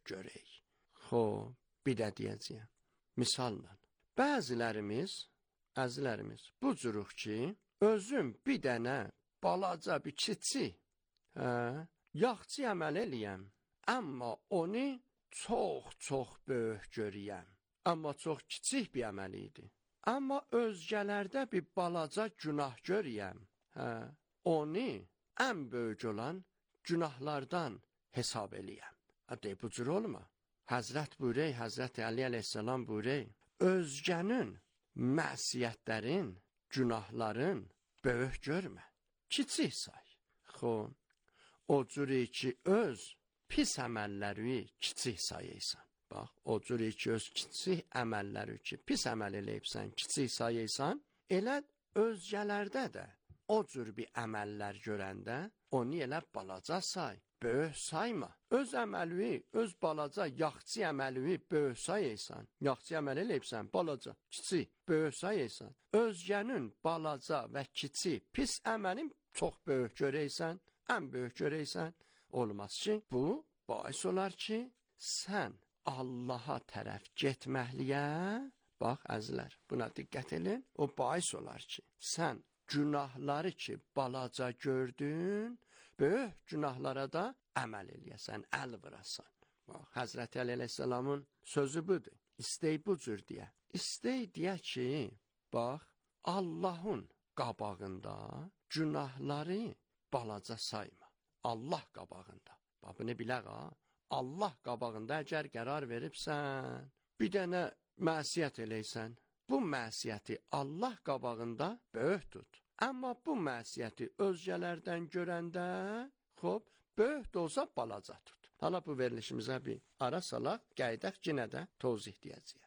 görək. Xoş, bir də deyəcəyəm. Misalla, əzlərimiz bu cürük ki, özüm bir dənə balaca bir kiçik, yaxçı əməl eləyəm, amma onu çox böyük görəyəm. Amma çox kiçik bir əməl idi. Amma özgələrdə bir balaca günah görəyəm, onu ən böyük olan günahlardan hesab eləyəm. Deyib, bu cür olma. Həzrət buyurey, Həzrət Əli əleyhissalam buyurey, özgənin məsiyətlərin, günahların böyük görmə, kiçik say. Xoş, o cür ki, öz pis əməlləri kiçik sayıysan. Bax, o cür ki, öz kiçik əməlləri ki, pis əməl eləyibsən, kiçik sayıysan, elə özgələrdə də o cür bir əməllər görəndə, onu elə balaca say, böyük sayma. Öz əməli, öz balaca, yaxçı əməli böyük sayıysan, yaxçı əməl eləyibsən, balaca, kiçik, böyük sayıysan, özgənin balaca və kiçik, pis əməlin çox böyük görəysən, ən böyük görəysən, olmaz ki, bu bais olar ki, sən Allaha tərəf getməkliyə, bax əzlər, buna diqqət edin, o bais olar ki, sən günahları ki, balaca gördün, böyük günahlara da əməl eləyəsən, əl vırasan. Bax, Həzrət Əli əleyhissalamın sözü budur, istey bu cür deyə. İstey deyə ki, bax, Allahın qabağında günahları balaca sayma. Allah qabağında. Bax, bunu bilək ha. Allah qabağında əgər qərar veribsən, bir dənə məsiyyət eləysən, bu məsiyyəti Allah qabağında böyük tut. Amma bu məsiyyəti özgələrdən görəndə, xoş, böyük də olsa balaca tut. Hala bu verilişimizə bir ara salaq, gəydək yenə də tozih deyəcəyəm.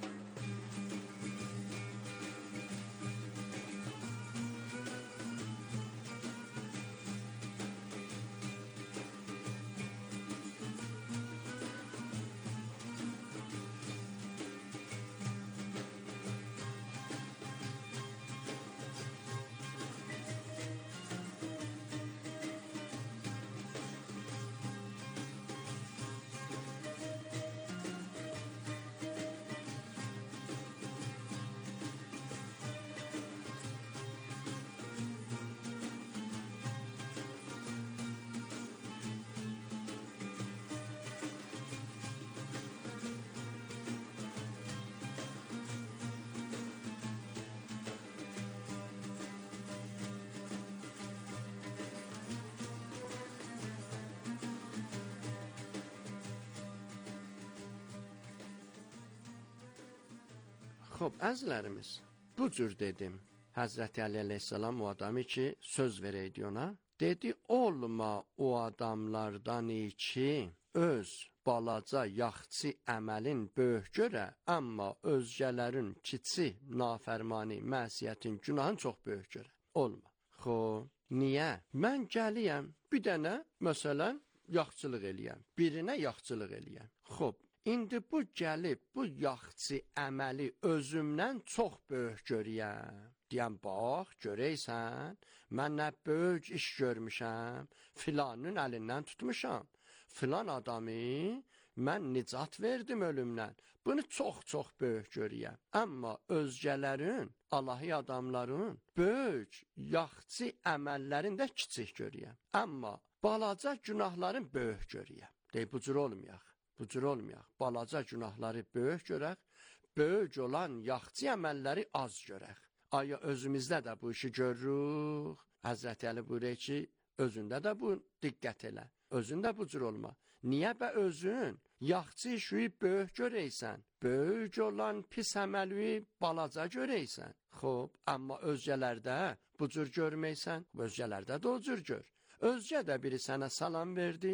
Xoş, əzlərimiz, bu cür dedim. Həzrəti Əli əleyhissalam o adamı ki, söz verəydi ona. Dedi, olma o adamlardan ki, öz balaca, yaxçı əməlin böyük görə, amma özgələrin kiçik, nafərmani, məsiyyətin, günahın çox böyük görə. Olma. Xoş, niyə? Mən gəliyəm, bir dənə, məsələn, yaxçılıq eləyəm, birinə yaxçılıq eləyəm. Xoş, İndi bu gəlib, bu yaxçı əməli özümdən çox böyük görəyəm. Deyəm, bax, görəysən, mən nə böyük iş görmüşəm, filanın əlindən tutmuşam. Filan adamı mən nicat verdim ölümdən. Bunu çox böyük görəyəm. Amma özgələrin, Allahi adamların böyük, yaxçı əməllərində kiçik görəyəm. Amma balaca günahların böyük görəyəm. Deyib, bu cür olmayaq. Bu cür olmayaq. Balaca günahları böyük görək, böyük olan yaxçı əməlləri az görək. Aya özümüzdə də bu işi görürük. Həzrət Əli buyurur ki, özündə də bu diqqət elə. Özündə bu cür olma. Niyə bə özün yaxçı işi böyük görəysən? Böyük olan pis əməli balaca görəysən. Xoş, amma özgələrdə bu cür görməysən, özgələrdə də o cür gör. Özgə də biri sənə salam verdi,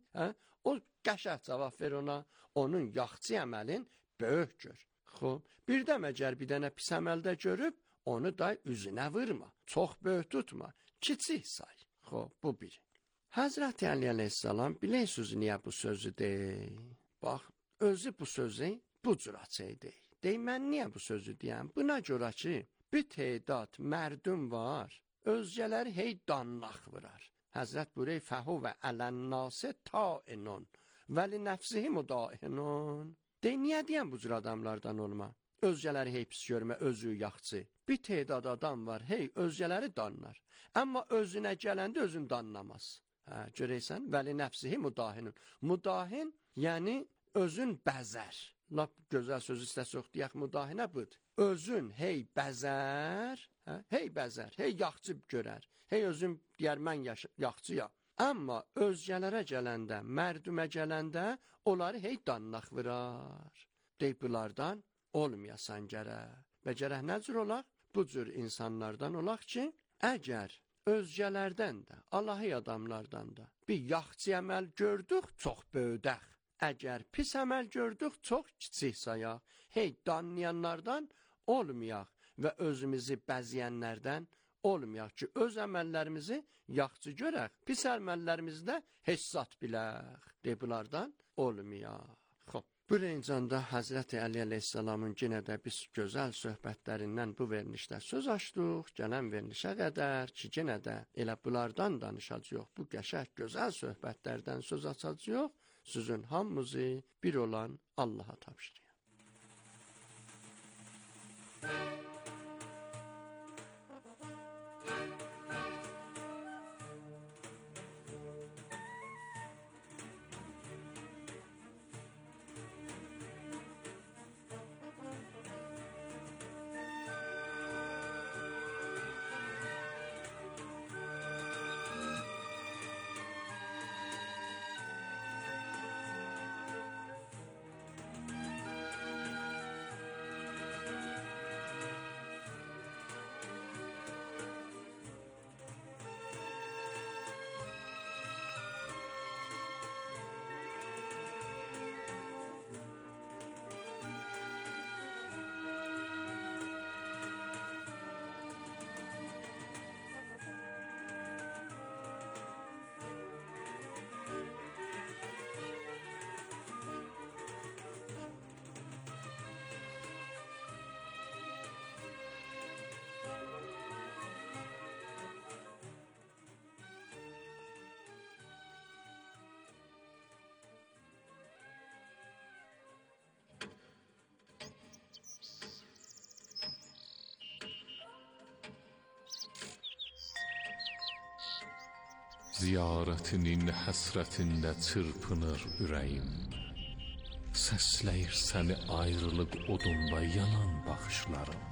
o qəşəng cavab ver ona, onun yaxçı əməlin böyük gör. Xoş, bir də məgər bir dənə pis əməldə görüb, onu da üzünə vurma, çox böyük tutma, kiçik say. Xoş, bu biri. Həzrəti Əli əleyhissalam bilirsiniz niyə bu sözü deyir? Bax, özü bu sözü bu cür açıq deyir. Deyir, mən niyə bu sözü deyəm? Buna görə ki, bir teydat mərdum var, özgələri hey danlaq vurar. Həzrət buyuruyor, fəhuvə ələnnası tainun vəli nəfsihi müdahinun. Niyə deyən bu cür adamlardan olma? Özgələri hey pis görmə, özü yaxçı. Bir tedad adam var, hey özgələri danlar. Amma özünə gələndə özün danlamaz. Görəysən, vəli nəfsihi müdahinun. Müdahin, yəni özün bəzər. Lap gözəl söz istəsə deyək, müdahinə budur. Özün hey bəzər, hey bəzər, hey yaxçı görər. Hey özün deyər, mən yaxçıyam. Amma özgələrə gələndə, mərdümə gələndə, onları hey danlaq vırar. Bunlardan olmayasan gərək. Və gərək nə cür olaq? Bu cür insanlardan olaq ki, əgər özgələrdən də, Allahi adamlardan da bir yaxçı əməl gördük, çox böyüdək. Əgər pis əməl gördük, çox kiçik sayaq. Hey, danlayanlardan olmayaq və özümüzü bəzəyənlərdən olmayaq ki, öz əməllərimizi yaxçı görək, pis əməllərimizdə hesat bilək. Bunlardan olmayaq. Xoş. Bu rencanda Həzrəti Əli əleyhissalamın yenə də biz gözəl söhbətlərindən bu verilişdə söz açdıq. Gələn verilişə qədər ki, yenə də elə bunlardan danışacaq. Bu qəşəng gözəl söhbətlərdən söz açacaq. Sizin hamımızı bir olan Allaha tapşırıyam. Ziyarətinin həsrətində çırpınır ürəyim. Səsləyir səni ayrılıq odunda yanan baxışlarım.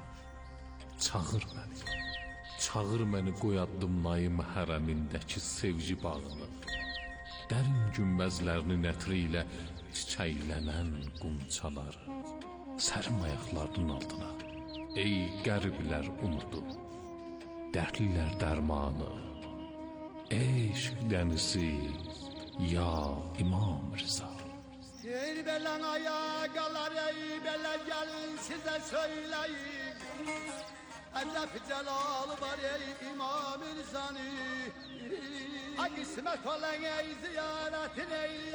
Çağır məni qoy addımlayım hərəmindəki sevgi bağını. Dərin günbəzlərinin ətri ilə çiçəklənən qumçaları. Sərim ayaqlarının altına, ey qəriblər umudu, dərdlilər dərmanı. Eşq dənizi, ya İmam Rıza. Ey belen ayakalar, ey bele gelin size söyleyeyim. Edep celal var ey İmam Rıza'nı. Ha kısmet olan ey ziyaretin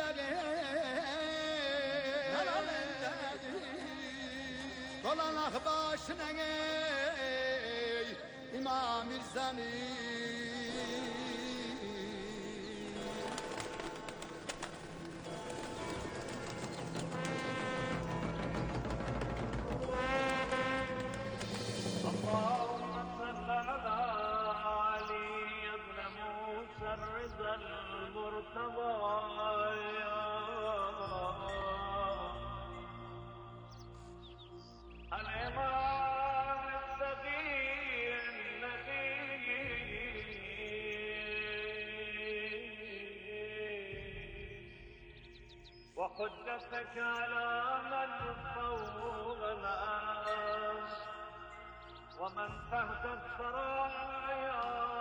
eyleyin. Dolanak başına ey İmam Rıza'nı. وحجتك على من فوق الأرض ومن تحت الثرايا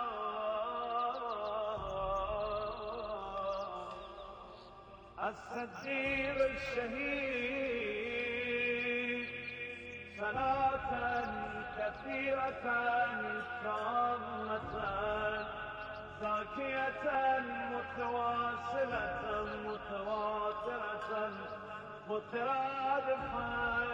الصديق الشهيد صلاة كثيرة تامة زاكية متواصلة متواترة مترادفة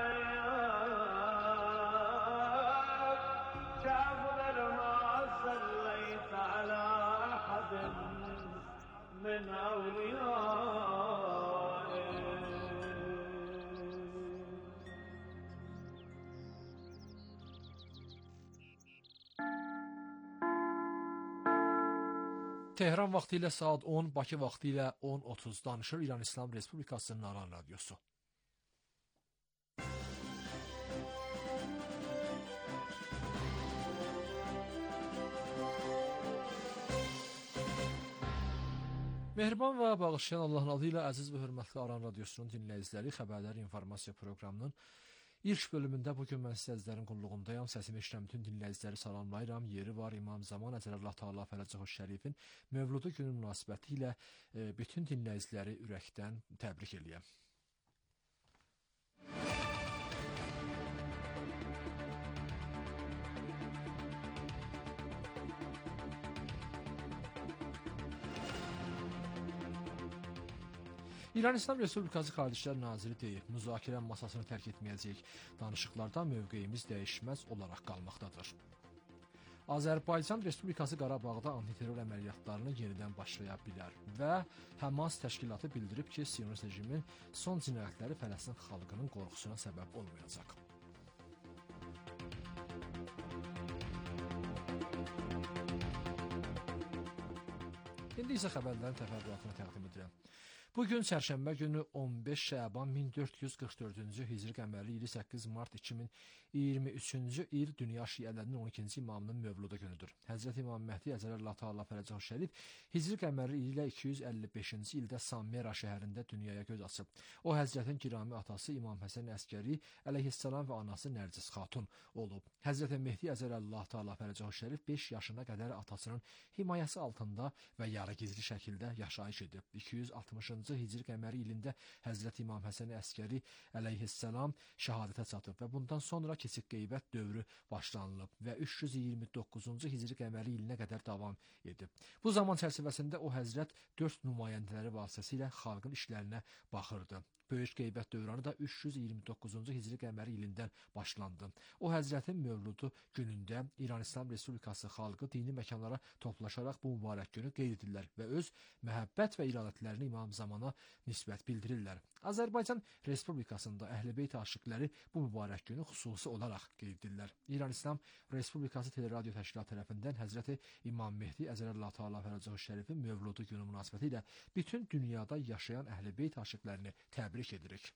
كأفضل ما صليت على أحد من أوليائك Tehran vaxtı ilə saat 10, Bakı vaxtı ilə 10:30 danışır İran İslam Respublikasının Aran Radiosu. Mehriban və bağışlayan Allahın adı ilə əziz və hörmətli Aran Radiosunun dinləyiciləri, xəbərlər informasiya proqramının İlk bölümündə bugün mən sizlərin qulluğundayam. Səsimi eşidən bütün dinləyiciləri salamlayıram. Yeri var İmam Zaman Əcəlallah Teala Fərəcəhu Şərifin Mövludu günü münasibəti ilə bütün dinləyiciləri ürəkdən təbrik eləyəm. İran İslam Respublikası Xarici İşlər Naziri deyib, müzakirə masasını tərk etməyəcək, danışıqlarda mövqeyimiz dəyişməz olaraq qalmaqdadır. Azərbaycan Respublikası Qarabağda antiterror əməliyyatlarını yenidən başlaya bilər və Həmas təşkilatı bildirib ki, Siyonist rejimin son cinayətləri Fələstin xalqının qorxusuna səbəb olmayacaq. İndi isə xəbərlərin təfərrüatını təqdim edirəm. Bugün çərşənbə günü 15 Şəban 1444-cü Hicri qəməri 28 Mart 2023-cü il dünya şiələrinin 12-ci imamının mövludu günüdür. Həzrət İmam Məhdi Əcəlallah Teala Fərəcəhu Şərif Hicri qəməri ilə 255-ci ildə Sammera şəhərində dünyaya göz açıb. O Həzrətin girami atası İmam Həsən Əskəri əleyhissalam və anası Nərcis Xatun olub. Həzrət Mehdi Əcəlallah Teala Fərəcəhu Şərif 5 yaşına qədər atasının himayəsi altında və yarı gizli şəkildə yaşayış edib. 260-cı Hicri qəməri ilində Həzrət İmam Həsən Əskəri əleyhissalam şəhadətə çatıb və bundan sonra keçid qeybət dövrü başlanılıb və 329-cu Hicri qəməri ilinə qədər davam edib. Bu zaman çərçivəsində o Həzrət 4 nümayəndələri vasitəsilə xalqın işlərinə baxırdı. Böyük qeybət dövrünü da 329-cu Hicri qəməri ilindən başlandı. O Həzrətin mövludu günündə İran İslam Respublikası xalqı dini məkanlara toplaşaraq bu mübarək günü qeyd edirlər və öz məhəbbət və iradətlərini İmam Zamana nisbət bildirirlər. Azərbaycan Respublikasında Əhl-i-Beyt aşiqləri bu mübarək günü xüsusi olaraq qeyd edirlər. İran İslam Respublikası Teleradio Təşkilatı tərəfindən Həzrəti İmam Mehdi Əcəlallah Teala Fərəcəhu Şərifin mövludu günü münasibəti ilə bütün dünyada yaşayan Əhl-i-Beyt aşiqlərini təbrik edirik.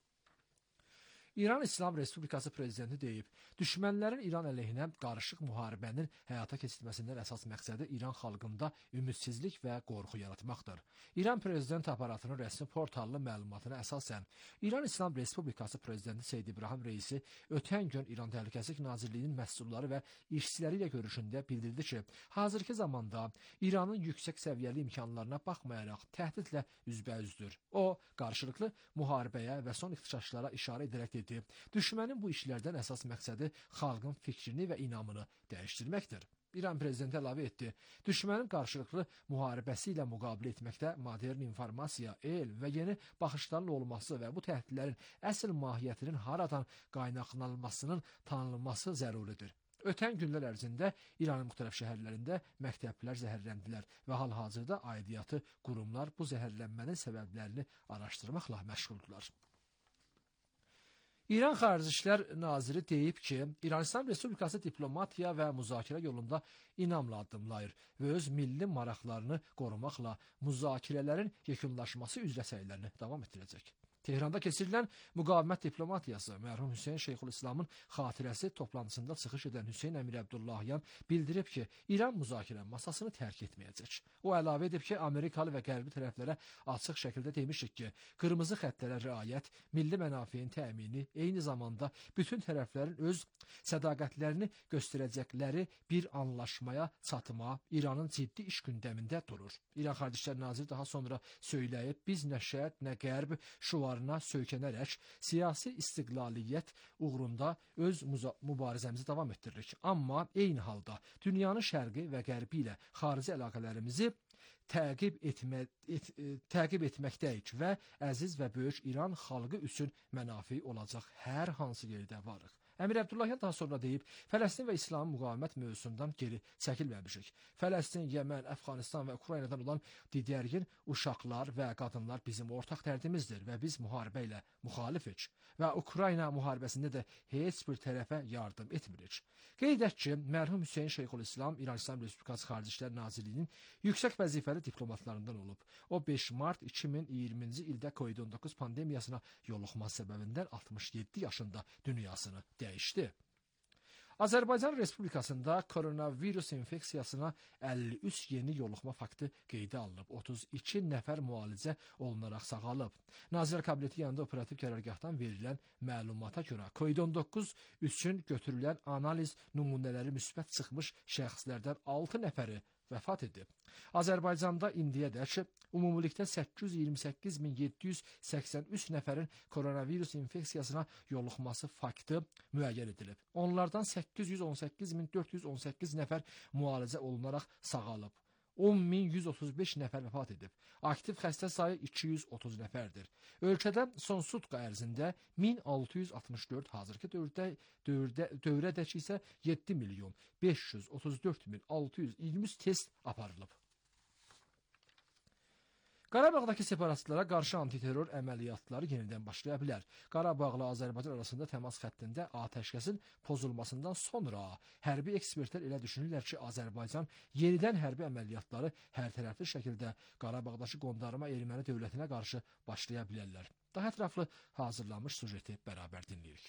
İran İslam Respublikası Prezidenti deyib, düşmənlərin İran əleyhinə qarışıq müharibənin həyata keçirilməsindən əsas məqsədi İran xalqında ümidsizlik və qorxu yaratmaqdır. İran Prezident aparatının rəsmi portallı məlumatına əsasən, İran İslam Respublikası Prezidenti Seyyid İbrahim Reisi ötən gün İran Təhlükəsizlik Nazirliyinin məhsulları və işçiləri ilə görüşündə bildirdi ki, hazırki zamanda İranın yüksək səviyyəli imkanlarına baxmayaraq təhdidlə üzbəüzdür. O, qarşılıqlı müharibəyə və son ixtişaşlara işarə edərək dedi, düşmənin bu işlərdən əsas məqsədi xalqın fikrini və inamını dəyişdirməkdir. İran prezidenti əlavə etdi, düşmənin qarşılıqlı müharibəsi ilə müqabiliə etməkdə modern informasiya, el və yeni baxışların olması və bu təhdidlərin əsl mahiyyətinin haradan qaynaqlanmasının tanınması zəruridir. Ötən günlər ərzində İranın müxtəlif şəhərlərində məktəblər zəhərləndilər və hal-hazırda aidiyyatı qurumlar bu zəhərlənmənin səbəblərini araşdırmaqla məşğuldurlar. İran Xarici İşlər Naziri deyib ki, İran İslam Respublikası diplomatiya və müzakirə yolunda inamla addımlayır və öz milli maraqlarını qorumaqla müzakirələrin yekunlaşması üzrə səylərini davam etdirəcək. Tehranda keçirilən müqavimət diplomatiyası mərhum Hüseyn Şeyxülislamın xatirəsi toplantısında çıxış edən Hüseyn Əmir Əbdullahyan bildirib ki, İran müzakirə masasını tərk etməyəcək. O əlavə edib ki, Amerikalı və qərbi tərəflərə açıq şəkildə demişik ki, qırmızı xəttlərə riayət, milli mənafiyin təmini, eyni zamanda bütün tərəflərin öz sədaqətlərini göstərəcəkləri bir anlaşmaya çatma İranın ciddi iş gündəmində durur. İran Xarici İşlər Naziri daha sonra söyləyib, biz nə şərq, nə qərb şüarına söykənərək siyasi istiqlaliyyət uğrunda öz mübarizəmizi davam etdiririk. Amma eyni halda dünyanın şərqi və qərbi ilə xarici əlaqələrimizi təqib etməkdəyik və əziz və böyük İran xalqı üçün mənafi olacaq hər hansı yerdə varıq. Əmir Əbdullahyan daha sonra deyib, Fələstin və İslam müqavimət mövzusundan geri çəkilməmişik. Fələstin, Yəmən, Əfqanistan və Ukraynadan olan digərgin uşaqlar və qadınlar bizim ortaq dərdimizdir və biz müharibə ilə müxalifik və Ukrayna müharibəsində də heç bir tərəfə yardım etmirik. Qeyd edək ki, mərhum Hüseyn Şeyxülislam İran İslam Respublikası Xarici İşlər Nazirliyinin yüksək vəzifəli diplomatlarından olub. O 5 mart 2020-ci ildə COVID-19 pandemiyasına yoluxması səbəbindən 67 yaşında dünyasını dəyişdi. Azərbaycan Respublikasında koronavirus infeksiyasına 53 yeni yoluxma faktı qeydə alınıb. 32 nəfər müalicə olunaraq sağalıb. Nazirlər Kabineti yanında operativ qərargahdan verilən məlumata görə COVID-19 üçün götürülən analiz nümunələri müsbət çıxmış şəxslərdən 6 nəfəri vəfat edib. Azərbaycanda indiyədək ümumilikdə 828.783 nəfərin koronavirus infeksiyasına yoluxması faktı müəyyən edilib. Onlardan 818.418 nəfər müalicə olunaraq sağalıb. 10.135 nəfər vəfat edib. Aktiv xəstə sayı 230 nəfərdir. Ölkədə son sutka ərzində 1664, hazırki dövrədək isə 7.534.623 test aparılıb. Qarabağdakı separatistlara qarşı antiterror əməliyyatları yenidən başlaya bilər. Qarabağla Azərbaycan arasında təmas xəttində atəşkəsin pozulmasından sonra hərbi ekspertlər elə düşünürlər ki, Azərbaycan yenidən hərbi əməliyyatları hərtərəfli şəkildə Qarabağdakı qondarma erməni dövlətinə qarşı başlaya bilərlər. Daha ətraflı hazırlanmış sujeti bərabər dinləyirik.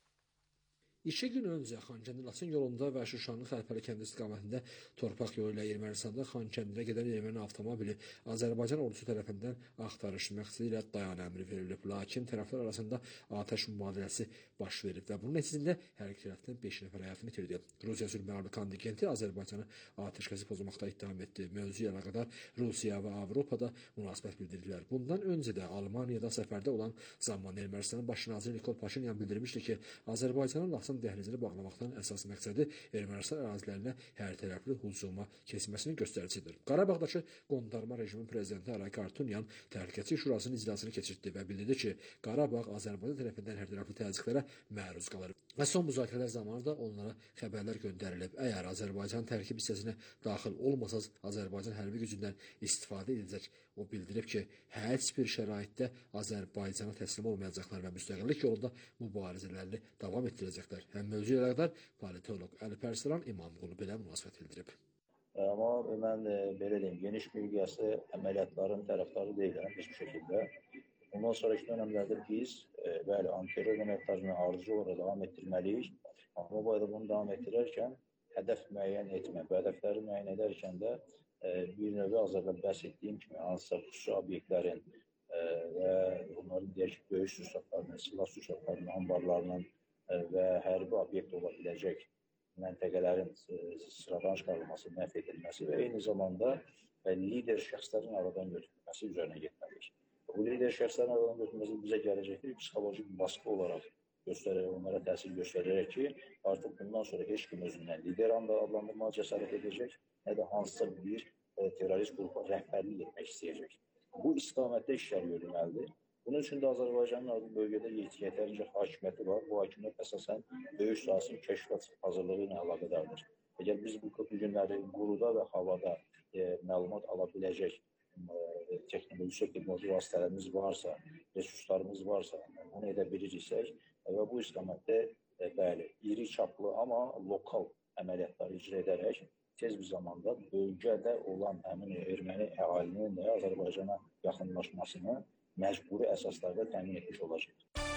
2 gün öncə Xankəndi-Laçın yolunda və Şuşanın Xəlpəli kəndi istiqamətində torpaq yolu ilə Ermənistanda Xankəndinə gedən erməni avtomobili Azərbaycan ordusu tərəfindən axtarış məqsədi ilə dayan əmri verilib. Lakin tərəflər arasında atəş mübadiləsi baş verib və bunun nəticəsində hər iki tərəfdən 5 nəfər həyatını itirdi. Rusiya sülhməramlı kontingenti Azərbaycanı atəşkəsi pozmaqda ittiham etdi. Mövzu ilə əlaqədar Rusiya və Avropada münasibət bildirdilər. Bundan öncə də Almaniyada səfərdə olan zaman Ermənistanın baş naziri Nikol Paşinyan bildirmişdi ki, Azərbaycanın Laçın dəhlizini bağlamaqdan əsas məqsədi Ermənistan ərazilərinə hərtərəfli hücuma keçməsinin göstəricisidir. Qarabağdakı qondarma rejimin prezidenti Aray Kartunyan Təhlükəsizlik Şurasının iclasını keçirtdi və bildirdi ki, Qarabağ Azərbaycan tərəfindən hərtərəfli təzyiqlərə məruz qalır. Və son müzakirələr zamanı da onlara xəbərlər göndərilib. Əgər Azərbaycan tərkib hissəsinə daxil olmasaz, Azərbaycan hərbi gücündən istifadə edəcək. O bildirib ki, heç bir şəraitdə Azərbaycana təslim olmayacaqlar və müstəqillik yolunda mübarizələrini davam etdirəcəklər. Həm mövzu ilə əlaqədar politoloq Əli Pərslan İmamqulu belə münasibət bildirib. Amma mən belə deyim, geniş miqyaslı əməliyyatların tərəfdarı deyiləm heç bir şəkildə. Ondan sonraki dönəmlərdə biz bəli, antiterror əməliyyatlarını arzu olaraq davam etdirməliyik. Amma bu arada bunu davam etdirərkən hədəf müəyyən etmək, bu hədəfləri müəyyən edərkən də bir növü az əvvəl bəhs etdiyim kimi hansısa xüsusi obyektlərin və onların deyək ki, böyük sursatlarının, silah sursatlarının, anbarlarının və hərbi obyekt ola biləcək məntəqələrin sıradan çıxarılması, məhv edilməsi və eyni zamanda lider şəxslərin aradan götürülməsi üzərinə getməliyik. Bu lider şəxslərin aradan götürülməsi bizə gələcəkdir, psixoloji baskı olaraq onlara təsir göstərərək ki, artıq bundan sonra heç kim özündən lider adlandırmağa cəsarət edəcək, nə də hansısa bir terrorist qrupa rəhbərlik etmək istəyəcək. Bu istiqamətdə işlər görülməlidir. Bunun üçün də Azərbaycanın bölgədə yetərincə hakimiyyəti var. Bu hakimiyyət əsasən döyüş sahəsinin kəşfiyyat hazırlığı ilə əlaqədardır. Əgər biz bu günləri quruda və havada məlumat ala biləcək texnoloji vasitələrimiz varsa, resurslarımız varsa, bunu edə biliriksək və bu istiqamətdə bəli, iri çaplı, amma lokal əməliyyatları icra edərək tez bir zamanda bölgədə olan həmin erməni əhalinin də Azərbaycana yaxınlaşmasını məcburi əsaslarda təmin etmiş olacaq.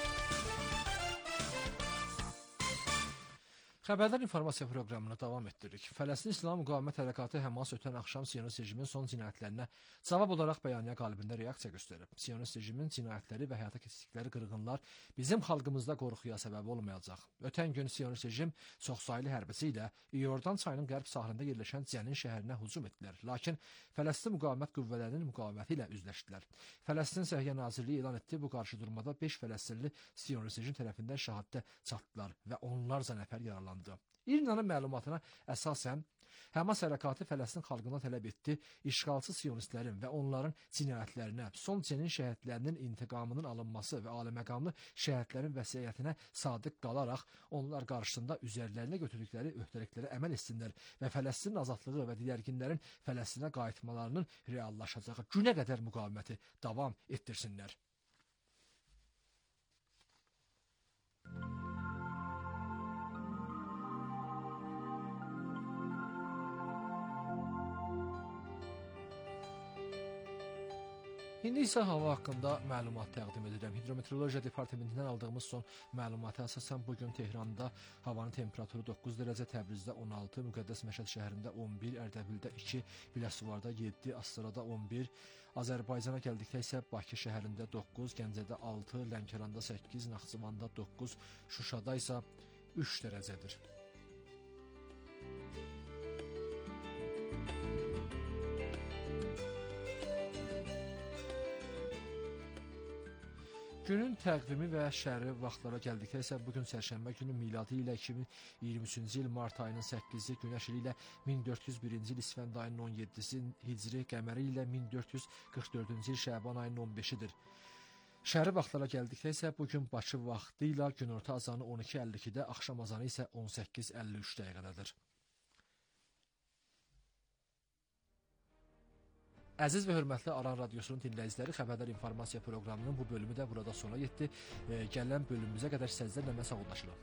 Xəbərlər informasiya proqramını davam etdiririk. Fələstin İslam Müqavimət Hərəkatı Həmas ötən axşam Siyonist rejimin son cinayətlərinə cavab olaraq bəyaniyyə qalibində reaksiya göstərib. Siyonist rejimin cinayətləri və həyata keçirdikləri qırğınlar bizim xalqımızda qorxuya səbəb olmayacaq. Ötən gün Siyonist rejim çoxsaylı hərbisi ilə İordan çayının qərb sahilində yerləşən Cənin şəhərinə hücum etdilər. Lakin Fələstin müqavimət qüvvələrinin müqaviməti ilə üzləşdilər. Fələstin Səhiyyə Nazirliyi elan etdi, bu qarşıdurmada 5 Fələstinli Siyonist rejim tərəfindən şəhadətə çatdılar və onlarca nəfər yaralandı. İRNA-nın məlumatına əsasən Həmas hərəkatı Fələstin xalqına tələb etdi, işğalçı sionistlərin və onların cinayətlərinə, son cenin şəhidlərinin intiqamının alınması və aliməqamlı şəhidlərin vəsiyyətinə sadiq qalaraq onlar qarşısında üzərlərinə götürdükləri öhdəliklərə əməl etsinlər və Fələstin azadlığı və digərginlərin Fələstinə qayıtmalarının reallaşacağı günə qədər müqaviməti davam etdirsinlər. İndi isə hava haqqında məlumat təqdim edirəm. Hidrometeorologiya departamentindən aldığımız son məlumata əsasən bugün Tehranda havanın temperaturu 9 dərəcə, Təbrizdə 16, Müqəddəs Məşəd şəhərində 11, Ərdəbildə 2, Biləsuvarda 7, Astarada 11, Azərbaycana gəldikdə isə Bakı şəhərində 9, Gəncədə 6, Lənkəranda 8, Naxçıvanda 9, Şuşada isə 3 dərəcədir. Günün təqvimi və şəhəri vaxtlara gəldikdə isə bugün sərşənbə günü miladi ilə 2023-cü il mart ayının 8-i, günəş ili ilə 1401-ci il İsfənd ayının 17-si, hicri qəməri ilə 1444-cü il Şəban ayının 15-idir. Şəhəri vaxtlara gəldikdə isə bugün Bakı vaxtı ilə günorta azanı 12:52-də, axşam azanı isə 18:53 dəqiqədədir. Əziz və hörmətli Aran Radiosunun dinləyiciləri, Xəbərdar informasiya proqramının bu bölümü də burada sona yetdi. Gələn bölümümüzə qədər sizlərlə mən sağollaşıram.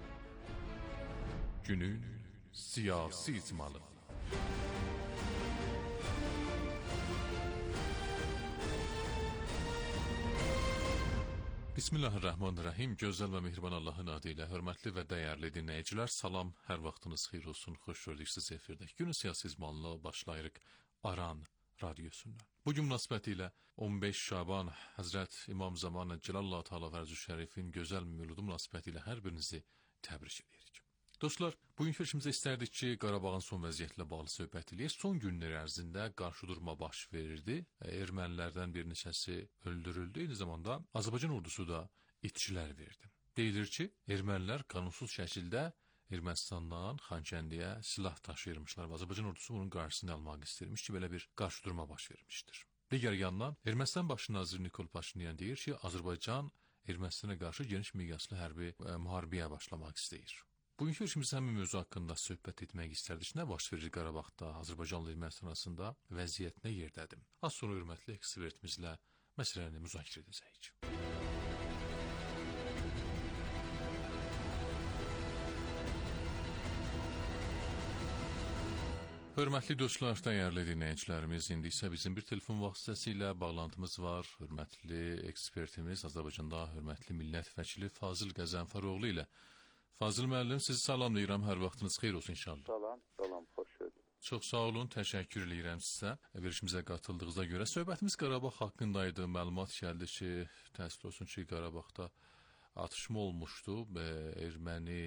Günün siyasi icmalı. Bismillahirrahmanirrahim. Gözəl və mehriban Allahın adı ilə hörmətli və dəyərli dinləyicilər, salam, hər vaxtınız xeyir olsun, xoş gördük siz efirdəki. Günün siyasi icmalına başlayırıq Aran radiosundan. Bugün münasibəti ilə 15 Şaban Həzrət İmam Zamanə Cəlallahu Teala Fərzü Şərifin gözəl mövludu münasibəti ilə hər birinizi təbrik edirik. Dostlar, bugünkü fikrimizdə istərdik ki, Qarabağın son vəziyyətlə bağlı söhbət eləyək. Son günlər ərzində qarşıdurma baş verirdi. Ermənilərdən bir neçəsi öldürüldü. Eyni zamanda Azərbaycan ordusu da itkilər verdi. Deyilir ki, ermənilər qanunsuz şəkildə Ermənistandan Xankəndiyə silah daşıyırmışlar və Azərbaycan ordusu bunun qarşısını almaq istəyirmiş ki, belə bir qarşıdurma baş vermişdir. Digər yandan Ermənistan baş naziri Nikol Paşinyan deyir ki, Azərbaycan Ermənistana qarşı geniş miqyaslı hərbi müharibəyə başlamaq istəyir. Bugünkü işimizdə həmin mövzu haqqında söhbət etmək istərdik. Nə baş verir Qarabağda, Azərbaycanla Ermənistan arasında vəziyyət nə yerdədir? Az sonra hörmətli ekspertimizlə məsələni müzakirə edəcəyik. Hörmətli dostlar, dəyərli dinləyicilərimiz, indi isə bizim bir telefon vasitəsilə bağlantımız var. Hörmətli ekspertimiz, Azərbaycanda hörmətli millət vəkili Fazil Qəzənfəroğlu ilə. Fazil müəllim, sizi salamlayıram, hər vaxtınız xeyir olsun inşallah. Salam, xoş gördük. Çox sağ olun, təşəkkür edirəm sizə verilişimizə qatıldığınıza görə. Söhbətimiz Qarabağ haqqındaydı. Məlumat gəldi ki, təəssüf olsun ki, Qarabağda atışma olmuşdu. Erməni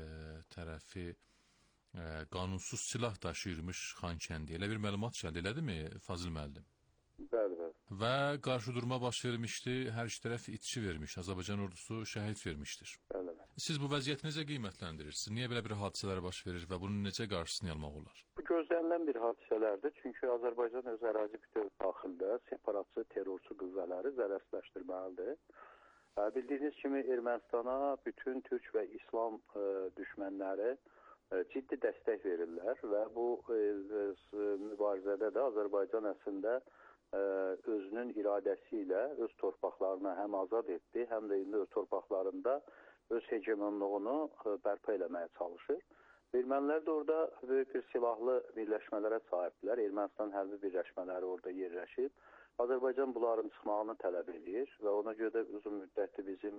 tərəfi qanunsuz silah daşıyırmış Xankəndiyə. Elə bir məlumat gəldi, elədimi Fazil müəllim? Bəli. Və qarşıdurma baş vermişdi, hər iki tərəf itki vermiş, Azərbaycan ordusu şəhid vermişdir. Bəli. Siz bu vəziyyəti necə qiymətləndirirsiniz? Niyə belə bir hadisələr baş verir və bunun necə qarşısını almaq olar? Bu gözlənilən bir hadisələrdir. Çünki Azərbaycan öz ərazi bütöv daxilində separatçı, terrorçu qüvvələri zərərsizləşdirməlidir. Bildiyiniz kimi Ermənistana bütün türk və İslam düşmənləri ciddi dəstək verirlər və bu mübarizədə də Azərbaycan əslində özünün iradəsi ilə öz torpaqlarını həm azad etdi, həm də indi öz torpaqlarında öz hegemonluğunu bərpa eləməyə çalışır. Ermənilər də orada böyük bir silahlı birləşmələrə sahibdirlər. Ermənistan hərbi birləşmələri orada yerləşib. Azərbaycan bunların çıxmağını tələb edir və ona görə də uzun müddətli bizim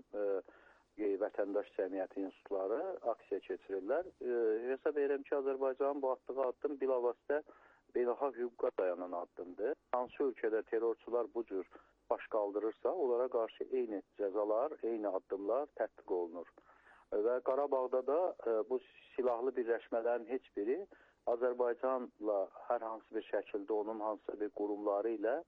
vətəndaş cəmiyyəti institutları aksiya keçirirlər. Hesab edirəm ki, Azərbaycanın bu atdığı addım bilavasitə beynəlxalq hüquqa dayanan addımdır. Hansı ölkədə terrorçular bu cür baş qaldırırsa, onlara qarşı eyni cəzalar, eyni addımlar tətbiq olunur. Və Qarabağda da bu silahlı birləşmələrin heç biri Azərbaycanla hər hansı bir şəkildə onun hansısa bir qurumları ilə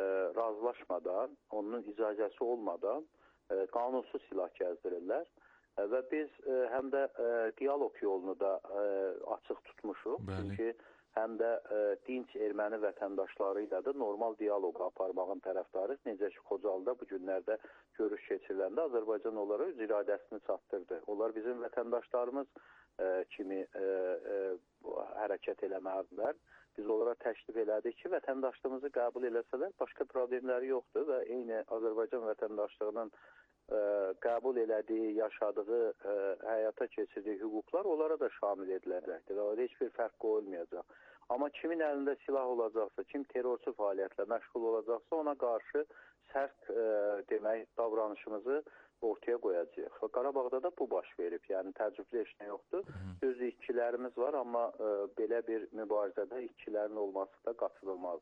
razılaşmadan, onun icazəsi olmadan qanunsuz silah gəzdirirlər. Və biz həm də dialoq yolunu da açıq tutmuşuq. Bəli. Çünki həm də dinc erməni vətəndaşları ilə də normal dialoq aparmağın tərəfdarıyıq. Necə ki, Xocalıda bu günlərdə görüş keçiriləndə Azərbaycan onlara öz iradəsini çatdırdı. Onlar bizim vətəndaşlarımız kimi hərəkət eləməlidirlər. Biz onlara təklif elədik ki, vətəndaşlığımızı qəbul eləsələr başqa problemləri yoxdur və eyni Azərbaycan vətəndaşlığının qəbul elədiyi, yaşadığı, həyata keçirdiyi hüquqlar onlara da şamil ediləcəkdir. Orada heç bir fərq qoyulmayacaq. Amma kimin əlində silah olacaqsa, kim terrorçu fəaliyyətlə məşğul olacaqsa, ona qarşı sərt demək davranışımızı ortaya qoyacağıq. Və Qarabağda da bu baş verib. Yəni təəccüblü heç nə yoxdur. Düz itkilərimiz var, amma belə bir mübarizədə itkilərin olması da qaçınılmazdır.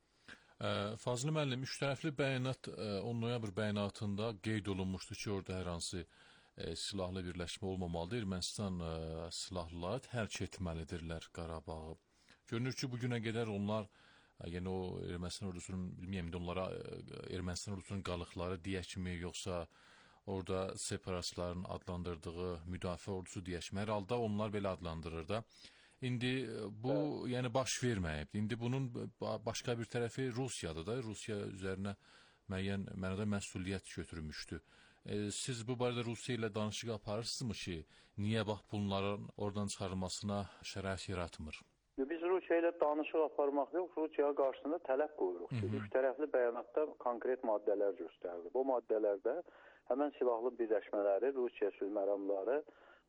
Fazlı müəllim, üçtərəfli bəyanat 10 noyabr bəyanatında qeyd olunmuşdu ki, orada hər hansı silahlı birləşmə olmamalıdır. Ermənistan silahlıları tərk etməlidirlər Qarabağı. Görünür ki, bugünə qədər onlar, yəni o Ermənistan ordusunun, bilməyəm, onlara Ermənistan ordusunun qalıqları deyəkmi, yoxsa orada separatistlərin adlandırdığı müdafiə ordusu deyəkmi, hər halda onlar belə adlandırır da. İndi bu yəni baş verməyib. İndi bunun başqa bir tərəfi Rusiyadır da. Rusiya üzərinə müəyyən mənada məsuliyyət götürmüşdü. Siz bu barədə Rusiya ilə danışıq aparırsınızmı ki, niyə bax bunların oradan çıxarılmasına şərait yaratmır? Biz Rusiya ilə danışıq aparmaq yox, Rusiya qarşısında tələb qoyuruq ki, üç tərəfli bəyanatda konkret maddələr göstərilir. Bu maddələrdə həmən silahlı birləşmələri, Rusiya sülh məramları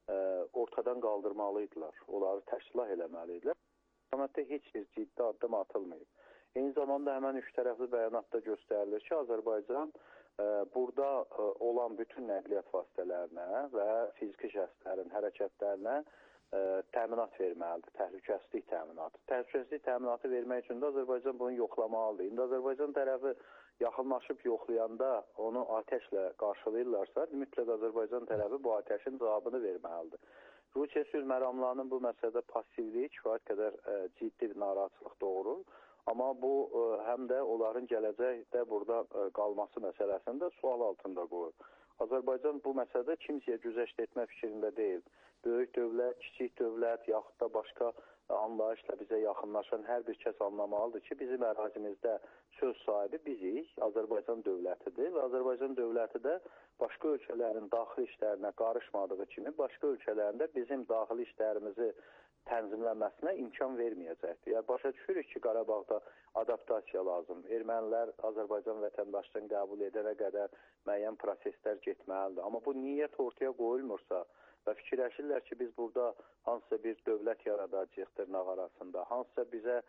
ortadan qaldırmalıydılar. Onları təşkilah eləməliydilər. Səmətdə heç bir ciddi addım atılmayıb. Eyni zamanda həmən üç tərəfli bəyanatda göstərilir ki, Azərbaycan burada olan bütün nəqliyyat vasitələrinə və fiziki şəxslərin hərəkətlərinə təminat verməlidir, təhlükəsizlik təminatı. Təhlükəsizlik təminatı vermək üçün də Azərbaycan bunu yoxlamalıdır. İndi Azərbaycan tərəfi yaxınlaşıb yoxlayanda onu atəşlə qarşılayırlarsa, mütləq Azərbaycan tərəfi bu atəşin cavabını verməlidir. Rusiya sülh məramlarının bu məsələdə passivliyi kifayət qədər ciddi bir narahatçılıq doğurur. Amma bu həm də onların gələcəkdə burada qalması məsələsində sual altında qoyur. Azərbaycan bu məsələdə kimsəyə güzəşt etmə fikrində deyil. Böyük dövlət, kiçik dövlət, yaxud da başqa anlayışla bizə yaxınlaşan hər bir kəs anlamalıdır ki, bizim ərazimizdə söz sahibi bizik, Azərbaycan dövlətidir və Azərbaycan dövləti də başqa ölkələrin daxili işlərinə qarışmadığı kimi, başqa ölkələrində bizim daxili işlərimizi tənzimlənməsinə imkan verməyəcəkdir. Yəni, başa düşürük ki, Qarabağda adaptasiya lazım. Ermənilər Azərbaycan vətəndaşlığını qəbul edənə qədər müəyyən proseslər getməlidir. Amma bu niyyət ortaya qoyulmursa və fikirləşirlər ki, biz burada hansısa bir dövlət yaradacağıq dırnaq arasında, hansısa bizə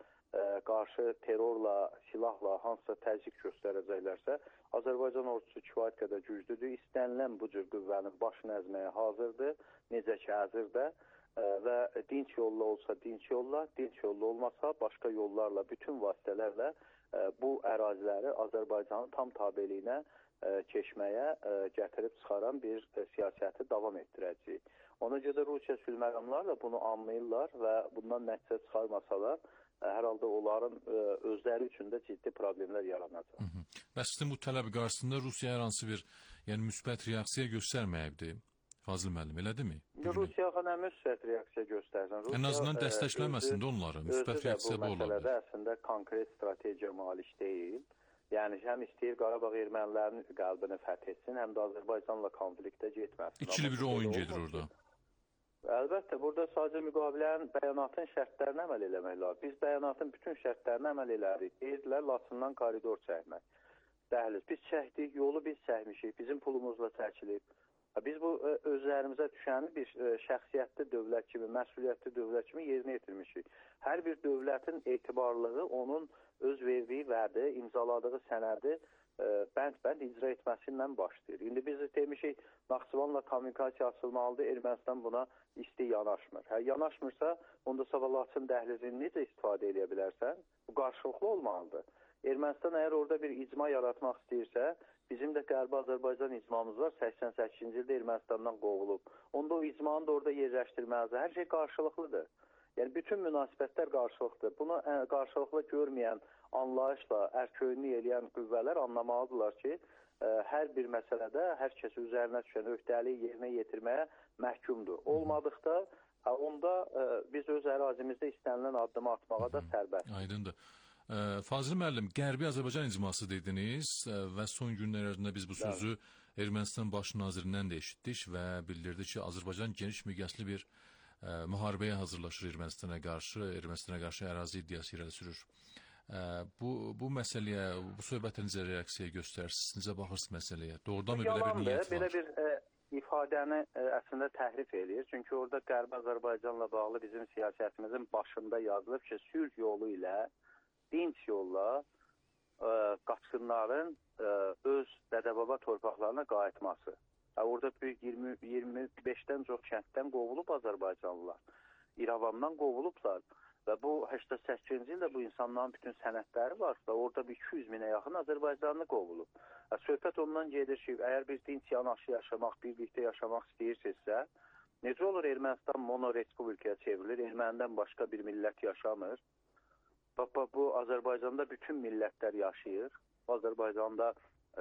qarşı terrorla, silahla hansısa təzyiq göstərəcəklərsə, Azərbaycan ordusu kifayət qədər güclüdür. İstənilən bu cür qüvvənin başını əzməyə hazırdır, necə ki əzirdə. Və dinç yolla olsa dinç yolla, dinç yolla olmasa başqa yollarla, bütün vasitələrlə bu əraziləri Azərbaycanın tam tabeliyinə keçməyə gətirib çıxaran bir siyasəti davam etdirəcəyik. Ona görə Rusiya sülh məramları da bunu anlayırlar və bundan nəticə çıxarmasalar, hər halda onların özləri üçün də ciddi problemlər yaranacaq. Bəs sizin bu tələb qarşısında Rusiya hər hansı bir müsbət reaksiya göstərməyibdir? Fazıl müəllim, elədirmi? Rusiya nə müsbət reaksiya göstərsin? Ən azından dəstəkləməsin də onları, müsbət reaksiya bu ola bilər. Bu məsələdə əslində konkret strategiya malik deyil. Yəni, həm istəyir Qarabağ ermənilərinin qəlbini fəth etsin, həm də Azərbaycanla konfliktə getməsin. İkili bir oyun gedir orada. Əlbəttə, burada sadəcə müqavilənin bəyanatın şərtlərini əməl eləmək lazım. Biz bəyanatın bütün şərtlərini əməl elədik. Deyirdilər, Laçından koridor çəkmək. Dəhliz, biz çəkdik, yolu biz çəkmişik, bizim pulumuzla çəkilib. Biz bu özlərimizə düşəni bir şəxsiyyətli dövlət kimi, məsuliyyətli dövlət kimi yerinə yetirmişik. Hər bir dövlətin etibarlığı onun öz verdiyi vədi, imzaladığı sənədi bənd-bənd icra etməsindən başlayır. İndi biz demişik, Naxçıvanla kommunikasiya açılmalıdır, Ermənistan buna isti yanaşmır. Yanaşmırsa, onda Laçın dəhlizini necə istifadə edə bilərsən? Bu qarşılıqlı olmalıdır. Ermənistan əgər orada bir icma yaratmaq istəyirsə, bizim də Qərbi Azərbaycan icmamız var, 88-ci ildə Ermənistandan qovulub. Onda o icmanı da orada yerləşdirməlidir. Hər şey qarşılıqlıdır. Yəni, bütün münasibətlər qarşılıqlıdır. Bunu qarşılıqlı görməyən anlayışla ərköyünlük eləyən qüvvələr anlamalıdırlar ki, hər bir məsələdə hər kəs üzərinə düşən öhdəliyi yerinə yetirməyə məhkumdur. Olmadıqda onda biz öz ərazimizdə istənilən addımı atmağa da sərbəst. Aydındır. Fazil müəllim, Qərbi Azərbaycan icması dediniz və son günlər ərzində biz bu sözü Ermənistan baş nazirindən də eşitdik və bildirdi ki, Azərbaycan geniş miqyaslı bir müharibəyə hazırlaşır Ermənistana qarşı ərazi iddiası irəli sürür. Bu məsələyə, bu söhbətə necə reaksiya göstərirsiniz, necə baxırsınız məsələyə? Doğrudan belə bir niyyət var? Belə bir ifadəni əslində təhrif eləyir. Çünki orada Qərbi Azərbaycanla bağlı bizim siyasətimizin başında yazılıb ki, sülh yolu ilə, dinç yolla qaçqınların öz dədə-baba torpaqlarına qayıtması. Orada büyük 25-dən çox kənddən qovulub Azərbaycanlılar. İrəvandan qovulublar. Və bu 88-ci ildə bu insanların bütün sənədləri var və orada bir 200 minə yaxın Azərbaycanlı qovulub. Söhbət ondan gedir ki, əgər biz dinç yanaşı yaşamaq, birlikdə yaşamaq istəyirsinizsə, necə olur Ermənistan monorespublikaya çevrilir, ermənidən başqa bir millət yaşamır. Bu Azərbaycanda bütün millətlər yaşayır. Azərbaycanda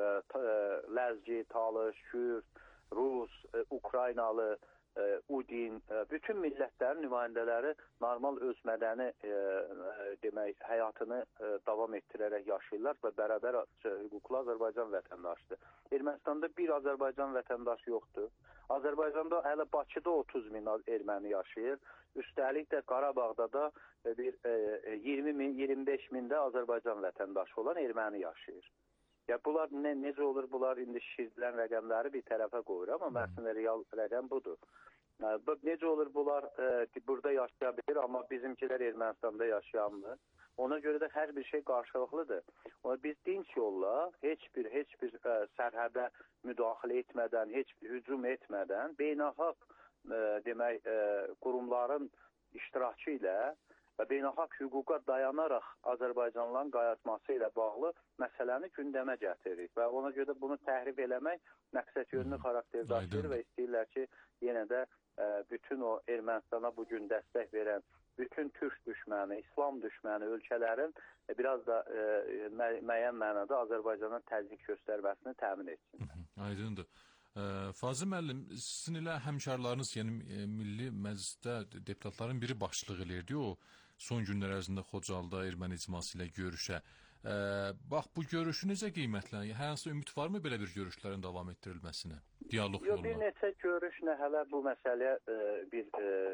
Ləzgi, Talış, Kürd, Rus, Ukraynalı, Udin, bütün millətlərin nümayəndələri normal öz mədəni demək, həyatını davam etdirərək yaşayırlar və bərabər hüquqlu Azərbaycan vətəndaşıdır. Ermənistanda bir Azərbaycan vətəndaşı yoxdur. Azərbaycanda hələ Bakıda 30 min erməni yaşayır. Üstəlik də Qarabağda da bir 20 min, 25 mində Azərbaycan vətəndaşı olan erməni yaşayır. Ya bunlar necə olur? Bunlar indi şişirdilən rəqəmləri bir tərəfə qoyur, amma əslində real rəqəm budur. Necə olur? Bunlar burada yaşaya bilir, amma bizimkilər Ermənistanda yaşayanmır. Ona görə də hər bir şey qarşılıqlıdır. Biz dinç yolla heç bir sərhədə müdaxilə etmədən, heç bir hücum etmədən, beynəlxalq demək qurumların iştirakı ilə və beynəlxalq hüquqa dayanaraq Azərbaycanlıların qayıtması ilə bağlı məsələni gündəmə gətiririk və ona görə bunu təhrif eləmək məqsədyönlü xarakter daşıyır və istəyirlər ki, yenə də bütün o Ermənistana bugün dəstək verən bütün türk düşməni, İslam düşməni ölkələrin biraz da müəyyən mənada Azərbaycana təzyiq göstərməsini təmin etsin. Aydındır. Fazil müəllim, sizin ilə həmkarlarınız, yəni Milli Məclisdə deputatların biri başçılıq edirdi o son günlər ərzində Xocalda erməni icması ilə görüşə. Bax, bu görüşü necə qiymətlənir? Hər hansı ümid varmı belə bir görüşlərin davam etdirilməsinə? Dialoq yoluna? Bir neçə görüşlə hələ bu məsələyə bir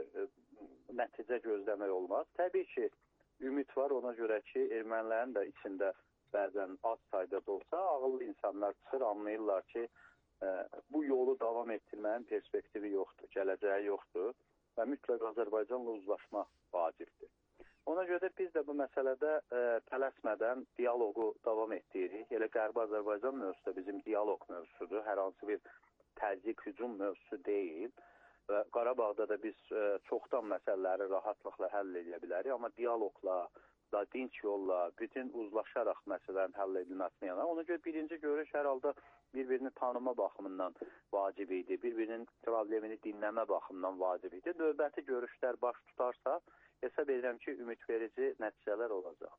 nəticə gözləmək olmaz. Təbii ki, ümid var ona görə ki, ermənilərin də içində bəzən az sayda da olsa, ağıllı insanlar çıxır, anlayırlar ki, bu yolu davam etdirmənin perspektivi yoxdur, gələcəyi yoxdur və mütləq Azərbaycanla uzlaşma vacibdir. Ona görə biz də bu məsələdə tələsmədən dialoqu davam etdiririk. Elə Qərbi Azərbaycan mövzusu da bizim dialoq mövzusudur, hər hansı bir təzyiq, hücum mövzusu deyil. Və Qarabağda da biz çoxdan məsələləri rahatlıqla həll edə bilərik, amma dialoqla, dinç yolla, bütün uzlaşaraq məsələlərin həll edilməsinə yana. Ona görə birinci görüş hər halda bir-birini tanıma baxımından vacib idi, bir-birinin problemini dinləmə baxımından vacib idi. Növbəti görüşlər baş tutarsa, hesab edirəm ki, ümidverici nəticələr olacaq.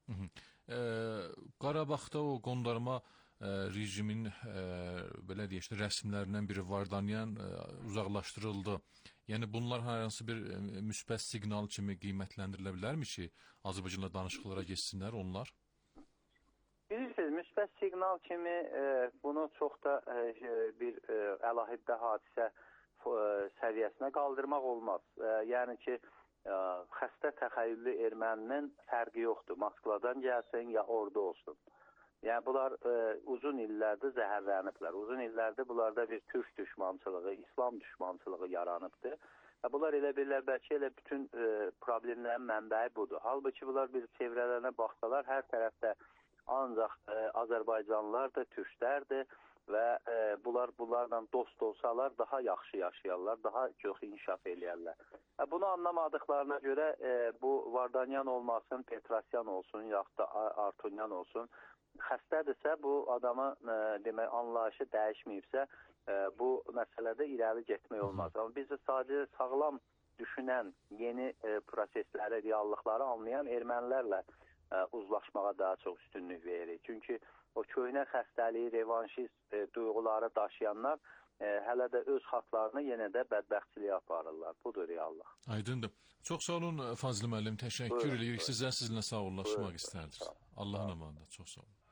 Qarabağda o qondarma rejimin belə deyək, rəsmlərindən biri Vardanyan uzaqlaşdırıldı. Yəni bunlar hər hansı bir müsbət siqnal kimi qiymətləndirilə bilərmi ki, Azərbaycanla danışıqlara geçsinlər onlar? Bilirsiniz, müsbət siqnal kimi bunu çox da bir əlahiddə hadisə səviyyəsinə qaldırmaq olmaz. Yəni ki, xəstə təxəyyüllü erməninin fərqi yoxdur. Moskvadan gəlsin ya orada olsun. Yəni bunlar uzun illərdir zəhərləniblər. Uzun illərdir bunlarda bir türk düşmançılığı, İslam düşmançılığı yaranıbdır. Bunlar elə bilirlər, bəlkə elə bütün problemlərin mənbəyi budur. Halbuki bunlar bir çevrələrinə baxsalar, hər tərəfdə ancaq Azərbaycanlılardır, türklərdir və bunlarla dost olsalar daha yaxşı yaşayarlar, daha çox inkişaf eləyərlər. Bunu anlamadıqlarına görə bu Vardanyan olmasın, Petrosyan olsun, yaxud da Artunyan olsun, xəstədirsə, bu adamı demək, anlayışı dəyişməyibsə, bu məsələdə irəli getmək olmaz. Amma biz sadəcə sağlam düşünən, yeni prosesləri, reallıqları anlayan ermənilərlə uzlaşmağa daha çox üstünlük veririk. Çünki o köhnə xəstəliyi, revanşist duyğuları daşıyanlar hələ də öz xalqlarını yenə də bədbəxtçiliyə aparırlar. Budur reallıq. Aydındır. Çox sağ olun Fazlı müəllim, təşəkkür edirik sizə. Sizinlə sağollaşmaq istərdik. Allahın amanında, çox sağ olun.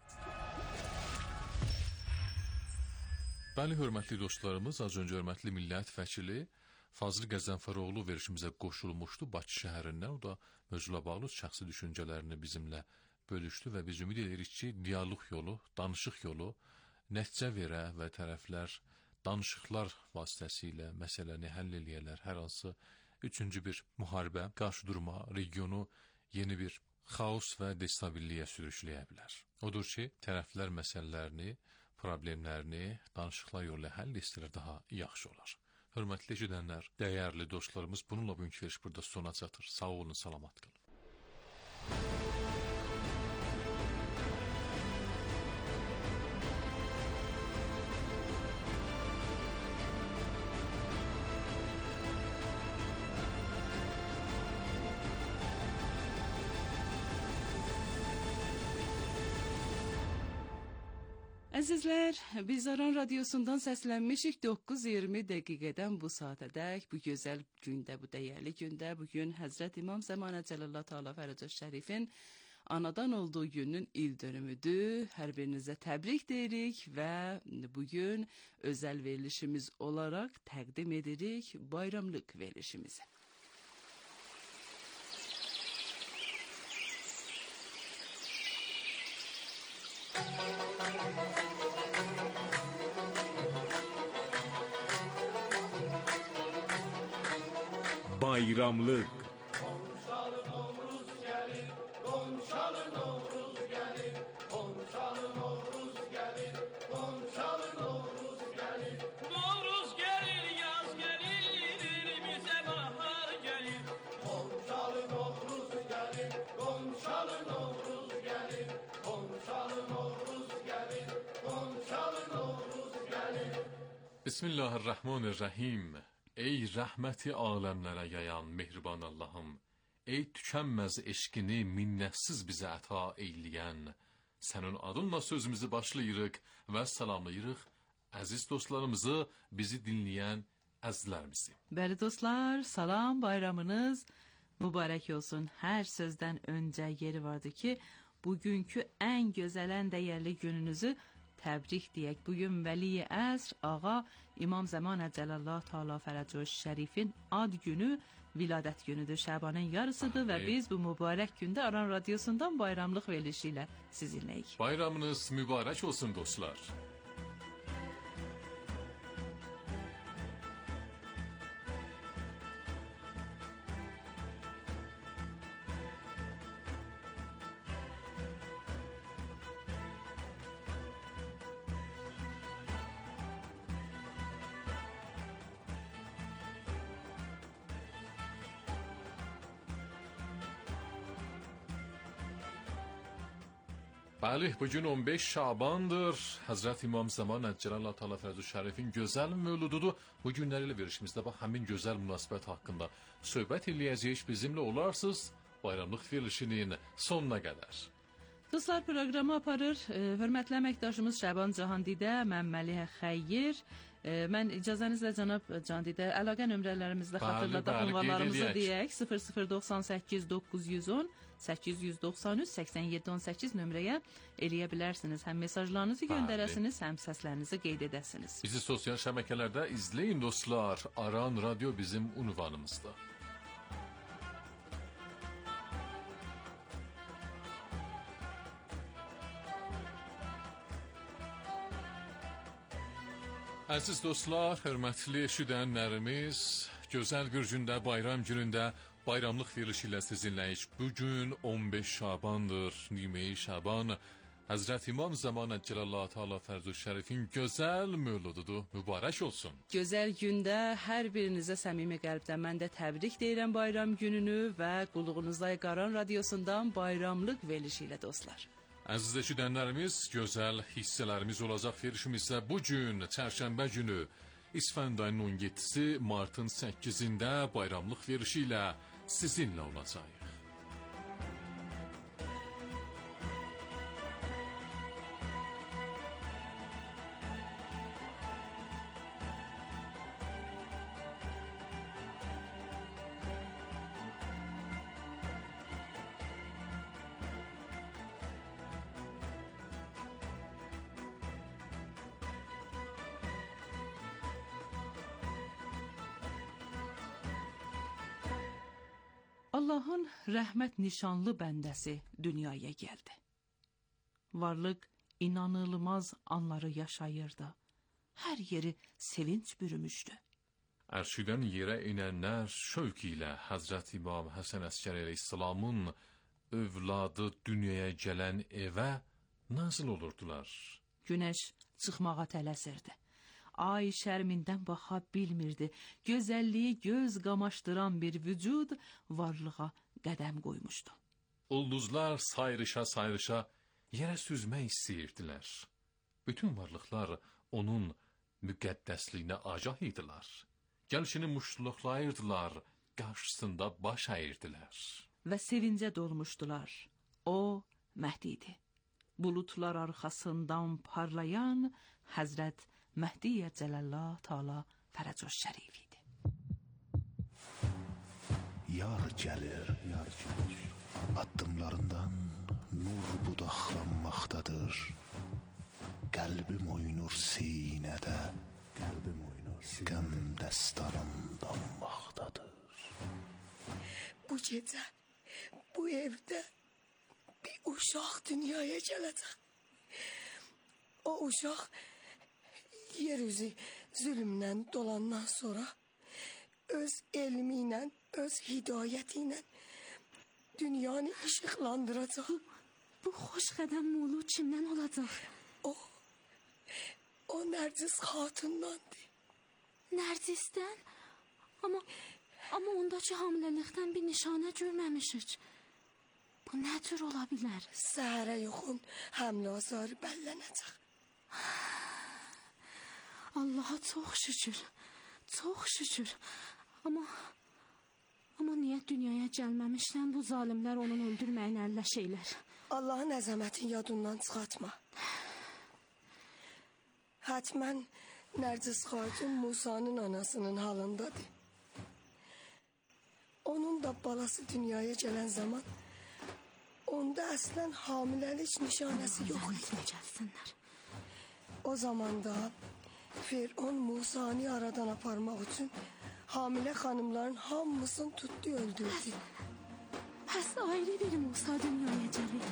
Bəli, hörmətli dostlarımız, az öncə hörmətli millət vəkili Fazıl Qəzənfəroğlu verişimizə qoşulmuşdu Bakı şəhərindən. O da mövzula bağlı şəxsi düşüncələrini bizimlə bölüşdü və biz ümid edirik ki, dialoq yolu, danışıq yolu nəticə verə və tərəflər danışıqlar vasitəsilə məsələni həll eləyərlər. Hər hansı üçüncü bir müharibə, qarşıdurma, regionu yeni bir xaos və destabilliyə sürüşləyə bilər. Odur ki, tərəflər məsələlərini, problemlərini danışıqlar yolu ilə həll etsə daha yaxşı olar. Hörmətli eşidənlər, dəyərli dostlarımız, bununla bugünkü veriş burada sona çatır. Sağ olun, salamat qalın. Əzizlər, biz Aran Radiosundan səslənmişik 9-20 dəqiqədən bu saatədək, bu gözəl gündə, bu dəyərli gündə, bugün Həzrət İmam Zəmanə Cəlallah Teala Fərəcəş Şərifin anadan olduğu günün il dönümüdür. Hər birinizə təbrik deyirik və bugün özəl verilişimiz olaraq təqdim edirik bayramlıq verilişimizi. Bayramlıq. Qonşalı Novruz gəlir, qonşalı Novruz gəlir, qonşalı Novruz gəlir, qonşalı Novruz gəlir. Novruz gəlir, yaz gəlir, bizə bahar gəlir. Qonşalı Novruz gəlir, qonşalı Novruz gəlir, qonşalı Novruz gəlir, qonşalı Novruz gəlir. Bismillahirrahmanirrahim. Ey rəhməti aləmlərə yayan mehriban Allahım, ey tükənməz eşqini minnətsiz bizə əta eyləyən, sənin adınla sözümüzü başlayırıq və salamlayırıq əziz dostlarımızı, bizi dinləyən əzizlərimizi. Bəli dostlar, salam, bayramınız mübarək olsun. Hər sözdən öncə yeri vardı ki, bugünkü ən gözəl, ən dəyərli gününüzü təbrik deyək. Bugün Vəli Əsr Ağa İmam Zəmanə Cəlallah Teala Fərəcəş Şərifin ad günü, viladət günüdür. Şəbanın yarısıdır və biz bu mübarək gündə Aran Radiosundan bayramlıq verilişi ilə sizinləyik. Bayramınız mübarək olsun dostlar. Bəli, bugün 15 Şabandır. Həzrət İmam Zəmanə Cəlallah Teala Fərəcəş Şərifin gözəl mövlududur. Bu günlərlə verişimizdə bax həmin gözəl münasibət haqqında söhbət eləyəcəyik. Bizimlə olarsınız bayramlıq verilişinin sonuna qədər. Dostlar, proqramı aparır hörmətli əməkdaşımız Şaban Cahandidə, mən Məlihə Xəyyir. Mən icazənizlə cənab Candidə əlaqə nömrələrimizlə xatırladaq, ünvanlarımızı deyək. 0098 910 893 8718 nömrəyə eləyə bilərsiniz. Həm mesajlarınızı göndərəsiniz, həm səslərinizi qeyd edəsiniz. Bizi sosial şəbəkələrdə izləyin dostlar. Aran Radio bizim ünvanımızdır. Əziz dostlar, hörmətli eşidənlərimiz, gözəl bir gündə, bayram günündə bayramlıq verilişi ilə sizinləyik. Bugün 15 Şabandır, Nime-i Şaban. Həzrət İmam Zəmanə Cəlallah Teala Fərəcəş Şərifin gözəl mövlududur, mübarək olsun. Gözəl gündə hər birinizə səmimi qəlbdən mən də təbrik deyirəm bayram gününü və qulluğunuzda Aran Radiosundan bayramlıq verilişi ilə dostlar. Əziz eşidənlərimiz, gözəl hissələrimiz olacaq verişimizdə bugün, çərşənbə günü, İsfənd ayının 17-si, martın 8-də bayramlıq verişi ilə sizinlə olacaq. Allahın rəhmət nişanlı bəndəsi dünyaya gəldi. Varlıq inanılmaz anları yaşayırdı. Hər yeri sevinç bürümüşdü. Ərşidən yerə inənlər şövq ilə Həzrət İmam Həsən Əskəri əleyhissalamın övladı dünyaya gələn evə nazil olurdular. Günəş çıxmağa tələsirdi. Ay şərmindən baxa bilmirdi. Gözəlliyi göz qamaşdıran bir vücud varlığa qədəm qoymuşdu. Ulduzlar sayrışa yerə süzmək istəyirdilər. Bütün varlıqlar onun müqəddəsliyinə agah idilər. Gəlişini muştuluqlayırdılar, qarşısında baş əyirdilər. Və sevincə dolmuşdular. O Məhdi idi. Bulutlar arxasından parlayan Həzrət Məhdiyə Cəlallah Taala Fərəcoş Şərif idi. Yar gəlir, addımlarından nur budaqlanmaqdadır. Qəlbim oynur sinədə, qəm dəstanım donmaqdadır. Bu gecə, bu evdə bir uşaq dünyaya gələcək. O uşaq yeryüzü zülmdən dolandan sonra öz elmi ilə, öz hidayəti ilə dünyanı işıqlandıracaq. Bu xoş qədəm mulu kimdən olacaq? O Nərcis xatundandır. Nərcisdən? Amma ondakı hamiləlikdən bir nişanə görməmişik. Bu nə tür ola bilər? Səhərə yoxun həmlə azarı bəllənəcək. Allaha çox şükür. Çox şükür. Amma niyə dünyaya gəlməmişdən bu zalimlər onun öldürməyini əlləşəylər? Allahın əzəmətini yadından çıxartma. Hətmən Nərcis xatun Musanın anasının halındadır. Onun da balası dünyaya gələn zaman onda əslən hamiləlik nişanəsi yox idi. O zamanda Firon Musanı aradan aparmaq üçün hamilə xanımların hamısını tutdu, öldürdü. Pəs ayrı bir Musa dünyaya gəlir.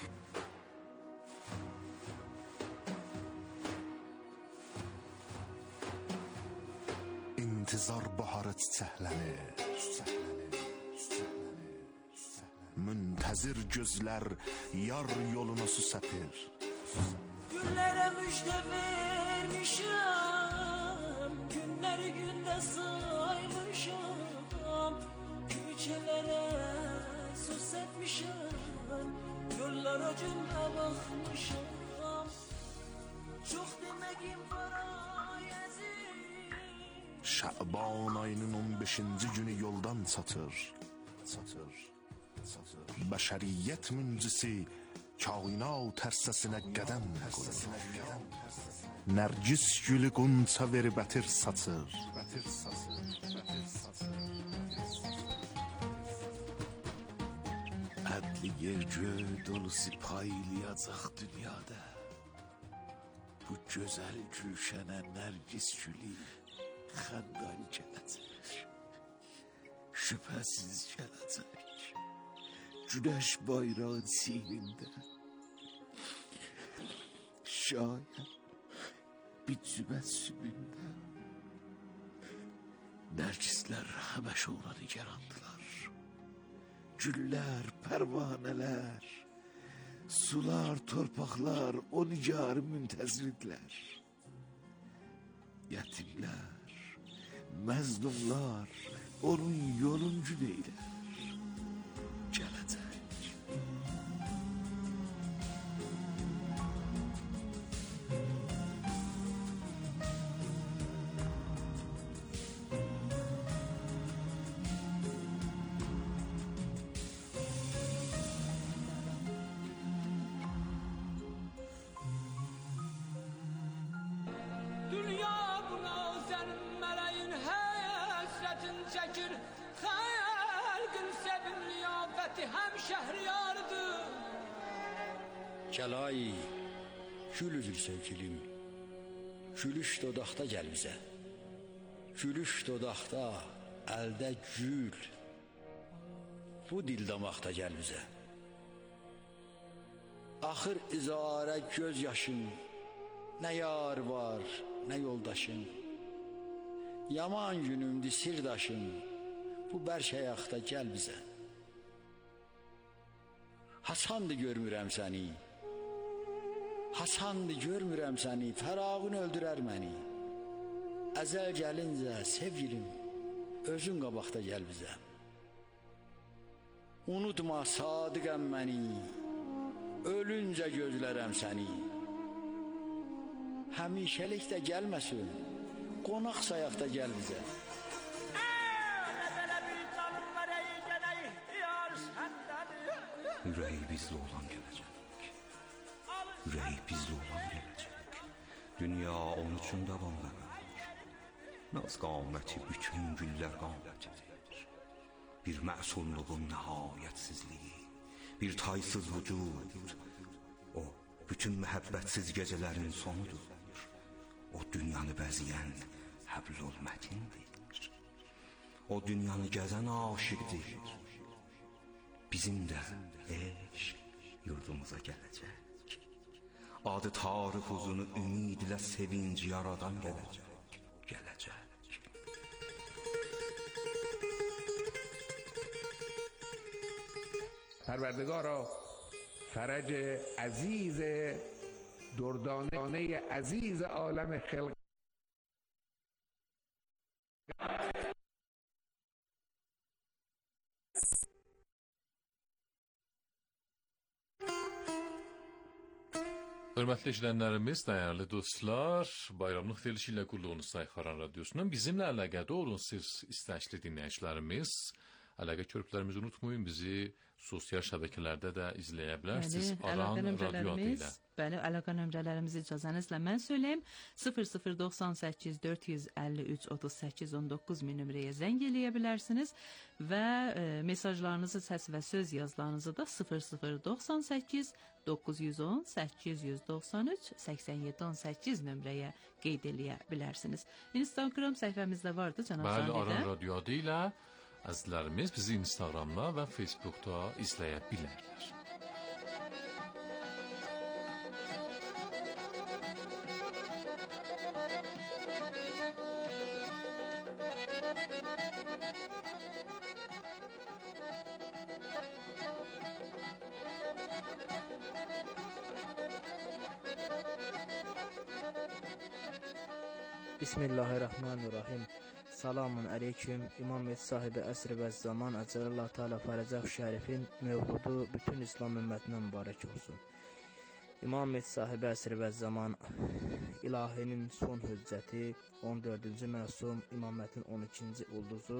İntizar baharı çiçəklənir. Müntəzir gözlər yar yoluna su səpir. Günlərə müjdə vermişəm, günləri gündə saymışam, küçələrə su səpmişəm, yollara cümlə baxmışam. Çox deməyim var ayəzim. Şaban ayının 15-ci günü yoldan çatır. Bəşəriyyət müncisi kainat tərsəsinə qədəm qoyur. Nərcis gülü qunça verib ətir saçır. Ədli yer göy dolusu paylayacaq dünyada. Bu gözəl gülşənə nərcis gülü xəndan gələcək. Şübhəsiz gələcək. Güneş bayrağın sinində. Şayət bir cümətsümündə. Nərcislər həməşə ona nigarandılar. Güllər, pərvanələr, sular, torpaqlar o nigarı müntəzirdirlər. Yetimlər, məzlumlar onun yoluncu deyilər. Dünya buna sənin mələyin həsrətin çəkir, xəlqin sevim liyafəti həm şəhriyardır. Kəlay, gül üzül sevgilim, gülüş dodaqda gəl bizə. Gülüş dodaqda, əldə gül. bu dil damaqda gəl bizə. Axır izarə göz yaşın, nə yar var, nə yoldaşın. Yaman günümdü sirdaşın, bu bərk həyaqda gəl bizə. Hasandı görmürəm səni, Hasandı görmürəm səni, fərağın öldürər məni. Əzəl gəlincə sevgilim, özün qabaqda gəl bizə. Unutma sadiqəm məni, ölüncə gözlərəm səni. Həmişəlik də gəlməsin, qonaq sayaqda gəl bizə. Ürəyi bizli olan gələcək, ürəyi bizli olan gələcək. Dünya onun üçün davamlanır, naz qaməti bütün güllər qamət edir. Bir məsulluğun nəhayətsizliyi, bir taysız vücud, o bütün məhəbbətsiz gecələrin sonudur. O dünyanı bəzəyən həblul mətindir, o dünyanı gəzən aşiqdir. Bizim də eşq yurdumuza gələcək, adı tarix uzunu ümidlə sevinc yaradan gələcək, gələcək. پروردگارا فرج عزیز دردانه عزیز عالم خلق Hörmətli izləyənlərimiz, dəyərli dostlar, bayramlıq verilişi ilə qulluğunuz Sayxaran Radyosu'nun bizimlə əlaqədə olun siz istəkli dinləyicilərimiz. Əlaqə körpülərimizi unutmayın, bizi sosial şəbəkələrdə də izləyə bilərsiniz. Aran Radio adı ilə. Bəli, əlaqə nömrələrimizi icazənizlə mən söyləyim. 0098 453 38 19 min nömrəyə zəng eləyə bilərsiniz və mesajlarınızı, səs və söz yazılarınızı da 0098 910 893 87 18 nömrəyə qeyd eləyə bilərsiniz. Instagram səhifəmizdə vardı, cənab Canidə. Bəli, Aran Radio adı ilə əzizlərimiz bizi Instagramda və Facebookda izləyə bilərlər. Bismillahirrahmanirrahim. Selamun aleyküm. İmamiyet sahibi əsr və zaman Əcəlallah Teala Fərəcəh Şərifin mevludu bütün İslam ümmətinə mübarək olsun. İmamiyet sahibi əsr və zaman ilahinin son hüccəti 14-cü məsum İmamətin 12-ci ulduzu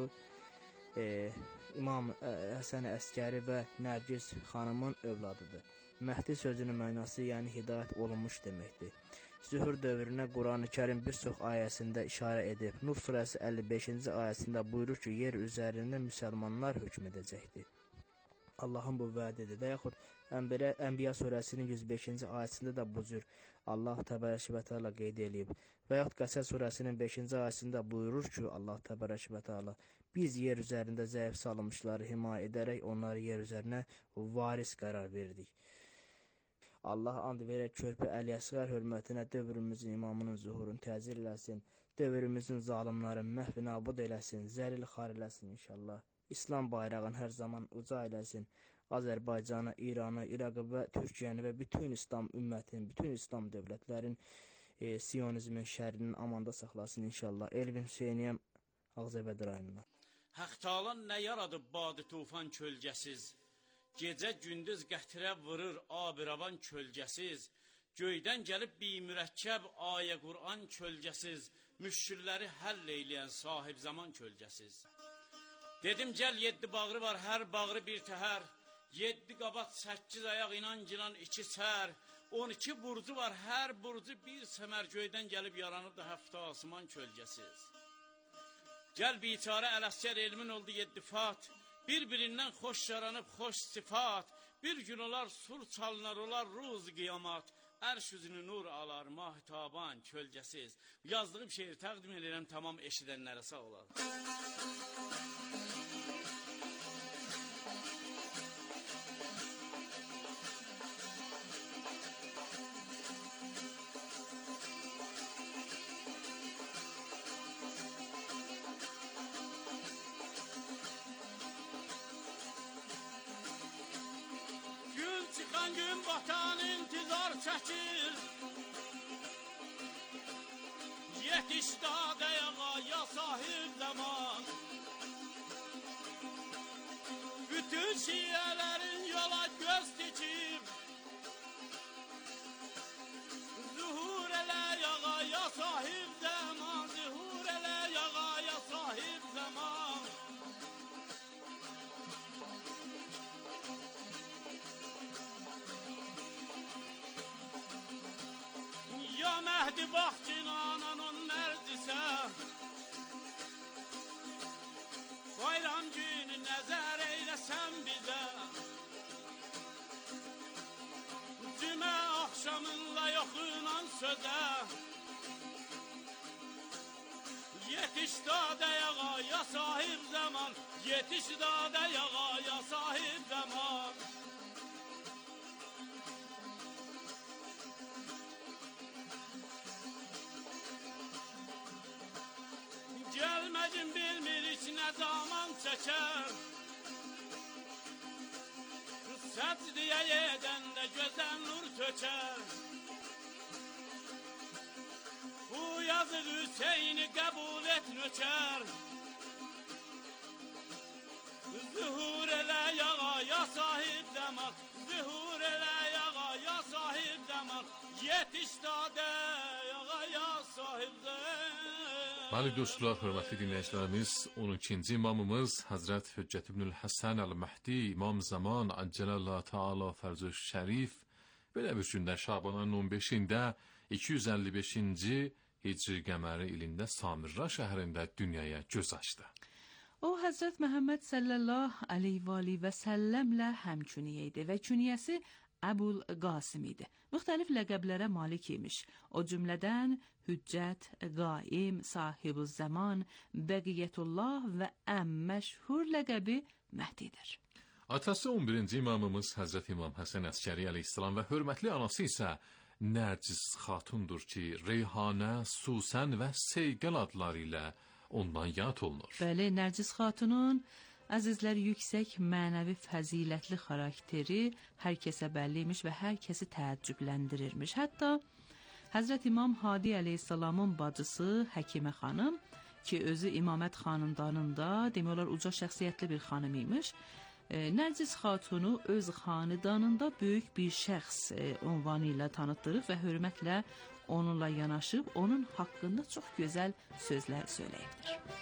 İmam Həsən Əskəri və Nərgiz xanımın övladıdır. Məhdi sözünün mənası yəni hidayət olunmuş deməkdir. Zühür dövrünə Quran-ı Kərim bir çox ayəsində işarə edib. Nur surəsi 55-ci ayəsində buyurur ki, yer üzərində müsəlmanlar hökm edəcəkdir. Allahın bu vədidir. Və yaxud Ənbiya surəsinin 105-ci ayəsində də bu cür Allah təbərək və təala qeyd edib. Və yaxud Qəsəs surəsinin 5-ci ayəsində buyurur ki, Allah təbərək və təala biz yer üzərində zəif salınmışları himayə edərək onları yer üzərinə varis qərar verdik. Allah and verək körpə Əliyəsğər hörmətinə dövrümüzün imamının zuhurunu təzir eləsin, dövrümüzün zalimlərin məhv nabud eləsin, zəlil xar eləsin inşallah. İslam bayrağını hər zaman uca eləsin. Azərbaycanı, İranı, Iraqı və Türkiyəni və bütün İslam ümmətinin, bütün İslam dövlətlərin Siyonizmin şərrinin amanda saxlasın inşallah. Elvin Hüseyniyəm Ağzəbəd rayonundan. Haq Taalan nə yaradıb badı tufan kölgəsiz? Gecə gündüz qətrə vurur abiravan kölgəsiz, göydən gəlib bimürəkkəb ayə Qur'an kölgəsiz, müşkülləri həll eyləyən sahib zaman kölgəsiz. Dedim gəl 7 bağrı var, hər bağrı bir təhər, 7 qabat 8 ayaq inancılan 2 sər, 12 burcu var, hər burcu bir səmər, göydən gəlib yaranıb da həftə asman kölgəsiz. Gəl biçarə Ələsgər elmin oldu 7 fat, bir-birindən xoş yaranıb xoş sifat, bir gün olar sur çalınar olar ruz qiyamat, ərş üzünü nur alar mahtaban kölgəsiz. Yazdığım şeiri təqdim edirəm, tamam eşidənlərə sağ olar. gün batan intizar çəkir. Yetiş dadeyağa ya sahib zaman. Bütün şiyelerin yola göz dikip zuhur ele yağa ya sahib zaman. Zuhur ele yağa ya sahib zaman. Ya Mehdi bax cinananın mərdisə, bayram günü nəzər eyləsən bizə. Cümə axşamınla yoxunan sözə, yetiş dadeyağa ya sahib zaman. Yetiş dadeyağa ya sahib zaman. Gelmedin bilmir içine zaman çeker. Secdiye edende gözden nur töker. Bu yazı Hüseyin'i kabul et nöker. Zuhur ele yağa ya sahip zaman. Zuhur ele yağa ya sahip zaman. Yetiş dade yağa ya sahip zaman. Bəli dostlar, hörmətli dinləyicilərimiz, 12-ci imamımız Həzrət Hüccət İbnül Həsən Əl-Məhdi, İmam Zaman, Əcələllâh Teala Fərzü Şərif, belə bir gündə Şabanın 15-də 255-ci Hicri qəməri ilində Samirra şəhərində dünyaya göz açdı. O, Həzrət Məhəmməd sallallahu aleyhi və səlləmlə həmküniyyə idi və küniyyəsi Əbul Qasim idi. Müxtəlif ləqəblərə malik imiş. O cümlədən Hüccət, Qaim, Sahib-ı Zaman, Bəqiyyətullah və ən məşhur ləqəbi Məhdidir. Atası 11-ci imamımız Həzrət İmam Həsən Əskəri əleyhissalam və hörmətli anası isə Nərcis xatundur ki, Reyhanə, Susən və Seyqəl adları ilə ondan yad olunur. Bəli, Nərcis xatunun əzizlər yüksək mənəvi fəzilətli xarakteri hər kəsə bəlli imiş və hər kəsi təəccübləndirirmiş. Hətta Həzrət İmam Hadi əleyhissalamın bacısı Həkimə xanım ki, özü İmamət xanımdanında demək olar uca şəxsiyyətli bir xanım imiş. Nərcis xatunu öz xanədanında böyük bir şəxs unvanı ilə tanıtdırıb və hörmətlə onunla yanaşıb onun haqqında çox gözəl sözlər söyləyibdir.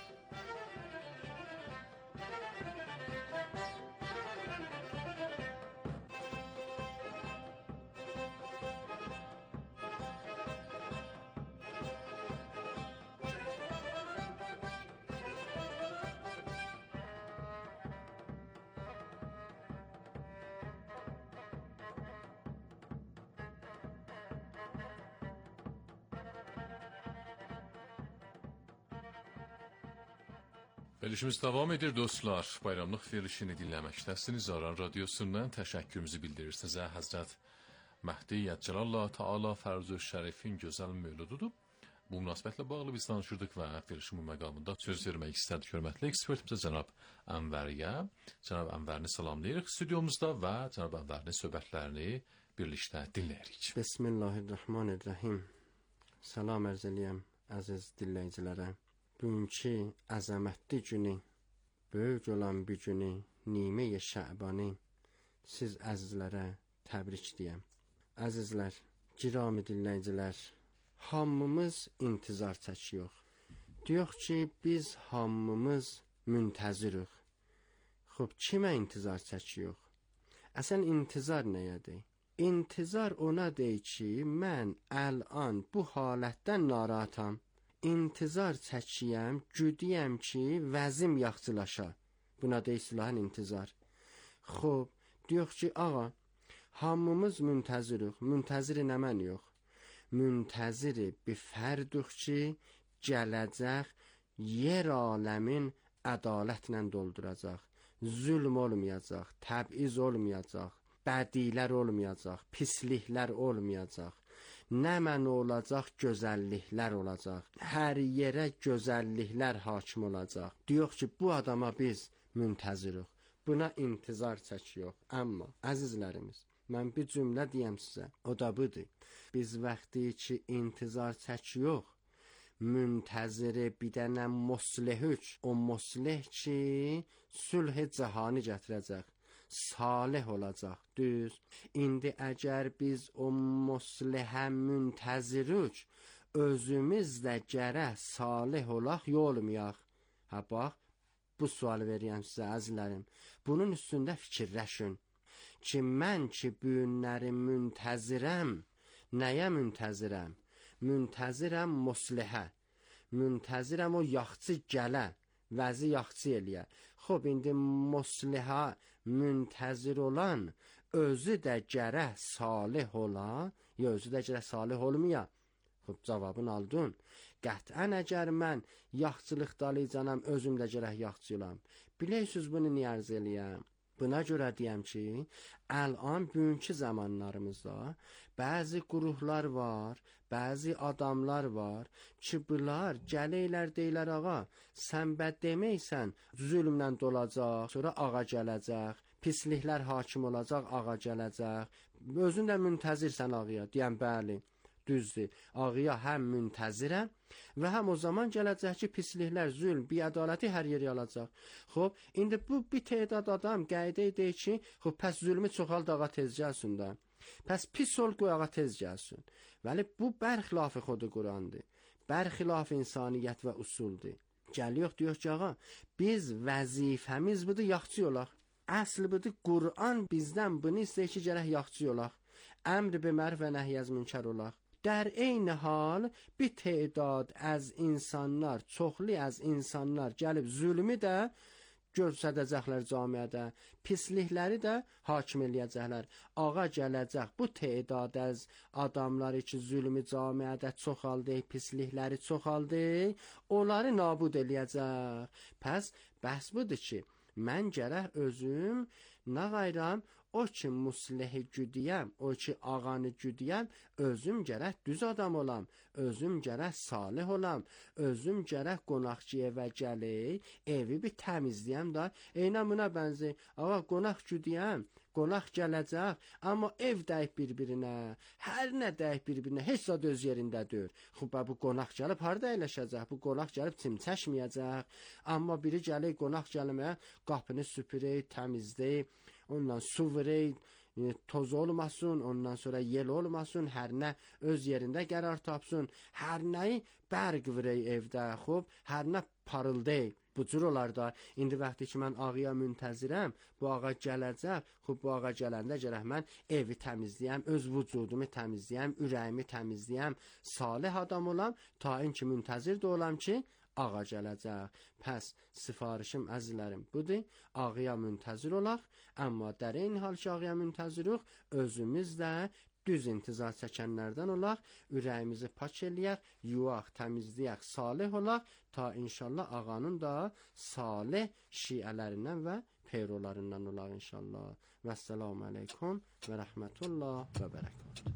Verilişimiz devam edir dostlar. Bayramlıq verilişini dinləməkdəsiniz. Aran radyosundan təşəkkürümüzü bildirirsiniz. Həzrət Məhdi Əcəlallah Teala Fərzü Şərifin gözəl mövlududur. Bu münasibətlə bağlı biz danışırdıq və verilişin bu məqamında söz vermək istədik. Hörmətli ekspertimizə cənab Ənvəriyə. Cənab Ənvərini salamlayırıq stüdyomuzda və cənab Ənvərinin söhbətlərini birlikdə dinləyirik. Bismillahirrahmanirrahim. Salam ərz eləyəm əziz dinləyicilərə. Bugünkü əzəmətli günü, böyük olan bir günü, Nimə-i Şəbani siz əzizlərə təbrik deyəm. Əzizlər, girami dinləyicilər, hamımız intizar çəkiyoruz. Diyox ki, biz hamımız müntəzirik. Xub, kimə intizar çəkiyoruz? Əsən intizar nəyədir? İntizar ona deyir ki, mən əlan bu halətdən narahatam. İntizar çəkiyəm, güdiyəm ki, vəzim yaxçılaşa. Buna deyir silahın intizar. Xob, diyox ki, ağa, hamımız müntəzirik. Müntəziri nə mən yox. Müntəziri bir fərduq ki, gələcək yer aləmin ədalətlə dolduracaq. Zülm olmayacaq, təbiz olmayacaq, bədilər olmayacaq, pisliklər olmayacaq. Nə mən olacaq, gözəlliklər olacaq. Hər yerə gözəlliklər hakim olacaq. Diyox ki, bu adama biz müntəzirik. Buna intizar çəkiyoruz. Amma, əzizlərimiz, Mən bir cümlə deyəm sizə, o da budur. Biz vaxtı ki intizar çəkiyox, müntəziri bir dənə muslih üç, o muslih ki sülh cəhanı gətirəcək, salih olacaq, düz. İndi əgər biz o muslihə müntəzir üç, özümüz də gərək salih olaq, yolmayaq. Ha bax, bu sualı verirəm sizə əzizlərim. Bunun üstündə fikirləşin. Ki mən ki bu günləri müntəzirəm, nəyə müntəzirəm? Müntəzirəm muslihə. Müntəzirəm o yaxçı gələ, vəzi yaxçı eləyə. Xob, indi muslihə müntəzir olan özü də gərək salih ola, ya özü də gərək salih olmaya? Xob, cavabını aldın. Qətən əgər mən yaxçılıq dalıcanam, özüm də gərək yaxçı olam. Bilirsiniz bunu niyə arz eləyəm? Buna görə deyəm ki, əlan bugünkü zamanlarımızda bəzi qurumlar var, bəzi adamlar var ki, bunlar gəlirlər deyirlər, ağa, sən bəd deməksən, zülmlə dolacaq, sonra ağa gələcək, pisliklər hakim olacaq, ağa gələcək. Özün də müntəzirsən ağaya, deyəm, bəli. Düzdür, ağaya həm müntəzirəm və həm o zaman gələcək ki, pisliklər, zülm, biədaləti hər yeri alacaq. Xob, indi bu bir tədad adam qəidə deyir ki, xob, pəs zülmü çoxald ağa tez gəlsin də. Pəs pis ol qoy ağa tez gəlsin. Vəli bu bərxilafı xodu Qurandır. Bərxilafı insaniyyət və usuldur. Gəliyox diyor ki, ağa, biz vəzifəmiz budur, yaxçı olaq. Əsl budur, Quran bizdən bunu istəyir ki, gərək yaxçı olaq. Əmr be mərv və nəhy az münkər olaq. در این حال bir تعداد از insanlar, çoxlu az insanlar gəlib zülmü də göstərəcəklər camiədə, pislikləri də hakim eləyəcəklər. Ağa gələcək bu تعداد az adamları ki, zülmü camiədə çoxaldı, pislikləri çoxaldı, onları nabud eləyəcək. Pəs bəhs budur ki, mən gərək özüm nə qayram, o ki muslihi güdiyəm, o ki ağanı güdiyəm, özüm gərək düz adam olam, özüm gərək salih olam, özüm gərək qonaqçı evə gəli, evi bir təmizləyəm da, eynən buna bənzi, ağa qonaq güdiyəm, qonaq gələcək, amma ev dəyib bir-birinə, hər nə dəyib bir-birinə, heç zad öz yerindədir. Xub, bu qonaq gəlib harada əyləşəcək, bu qonaq gəlib çimçəşməyəcək, amma biri gəlir qonaq gəlməyə, qapını süpürək, təmizləyib, ondan su verək, toz olmasın, ondan sonra yel olmasın, hər nə öz yerində qərar tapsın, hər nəyi bərq verək evdə, xub, hər nə parıldayıq. Bu cür olar da, indi vaxtı ki, mən ağaya müntəzirəm, bu ağa gələcək, xub, bu ağa gələndə gərək mən evi təmizləyəm, öz vücudumu təmizləyəm, ürəyimi təmizləyəm, salih adam olam, ta ki müntəzir də olam ki, ağa gələcək. Pəs sifarişim əzizlərim budur, ağaya müntəzir olaq, amma dərin hal ki ağaya müntəziruq, özümüz də düz intizar çəkənlərdən olaq, ürəyimizi pak eləyək, yuvaq, təmizləyək, salih olaq, ta inşallah ağanın da salih şiələrindən və peyrolarından olaq inşallah. Vəssalamu aleykum və rəhmətullah və bərəkət.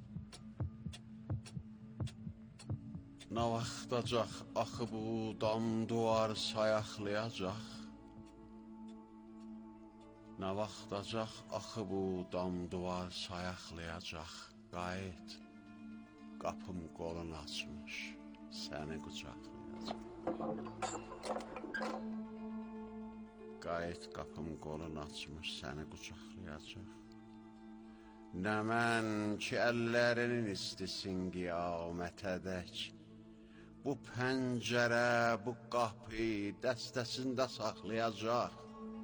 Nə vaxtacaq axı bu dam duvar sayaqlayacaq? Nə vaxtacaq axı bu dam duvar sayaqlayacaq? Qayıt, qapım qolun açmış, səni qucaqlayacaq. Qayıt, qapım qolun açmış, səni qucaqlayacaq. Nə mən ki əllərinin istisin qiyamətədək, bu pəncərə, bu qapı dəstəsində saxlayacaq.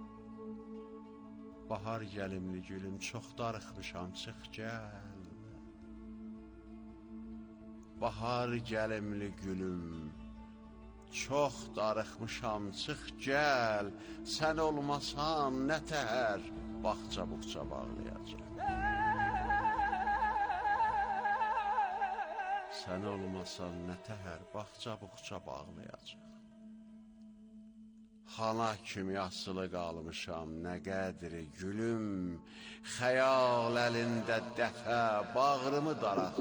Bahar gəlimli gülüm, çox darıxmışam, çıx gəl. Bahar gəlimli gülüm, çox darıxmışam, çıx gəl. Sən olmasan nə təhər, bağça-buqça bağlayacaq. Sən olmasan nə təhər, bağça-buqça bağlayacaq. Xana kimi asılı qalmışam, nə qədri gülüm, xəyal əlində dəfə bağrımı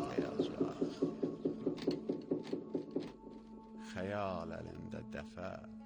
daraqlayacaq. Xəyal əlində dəfə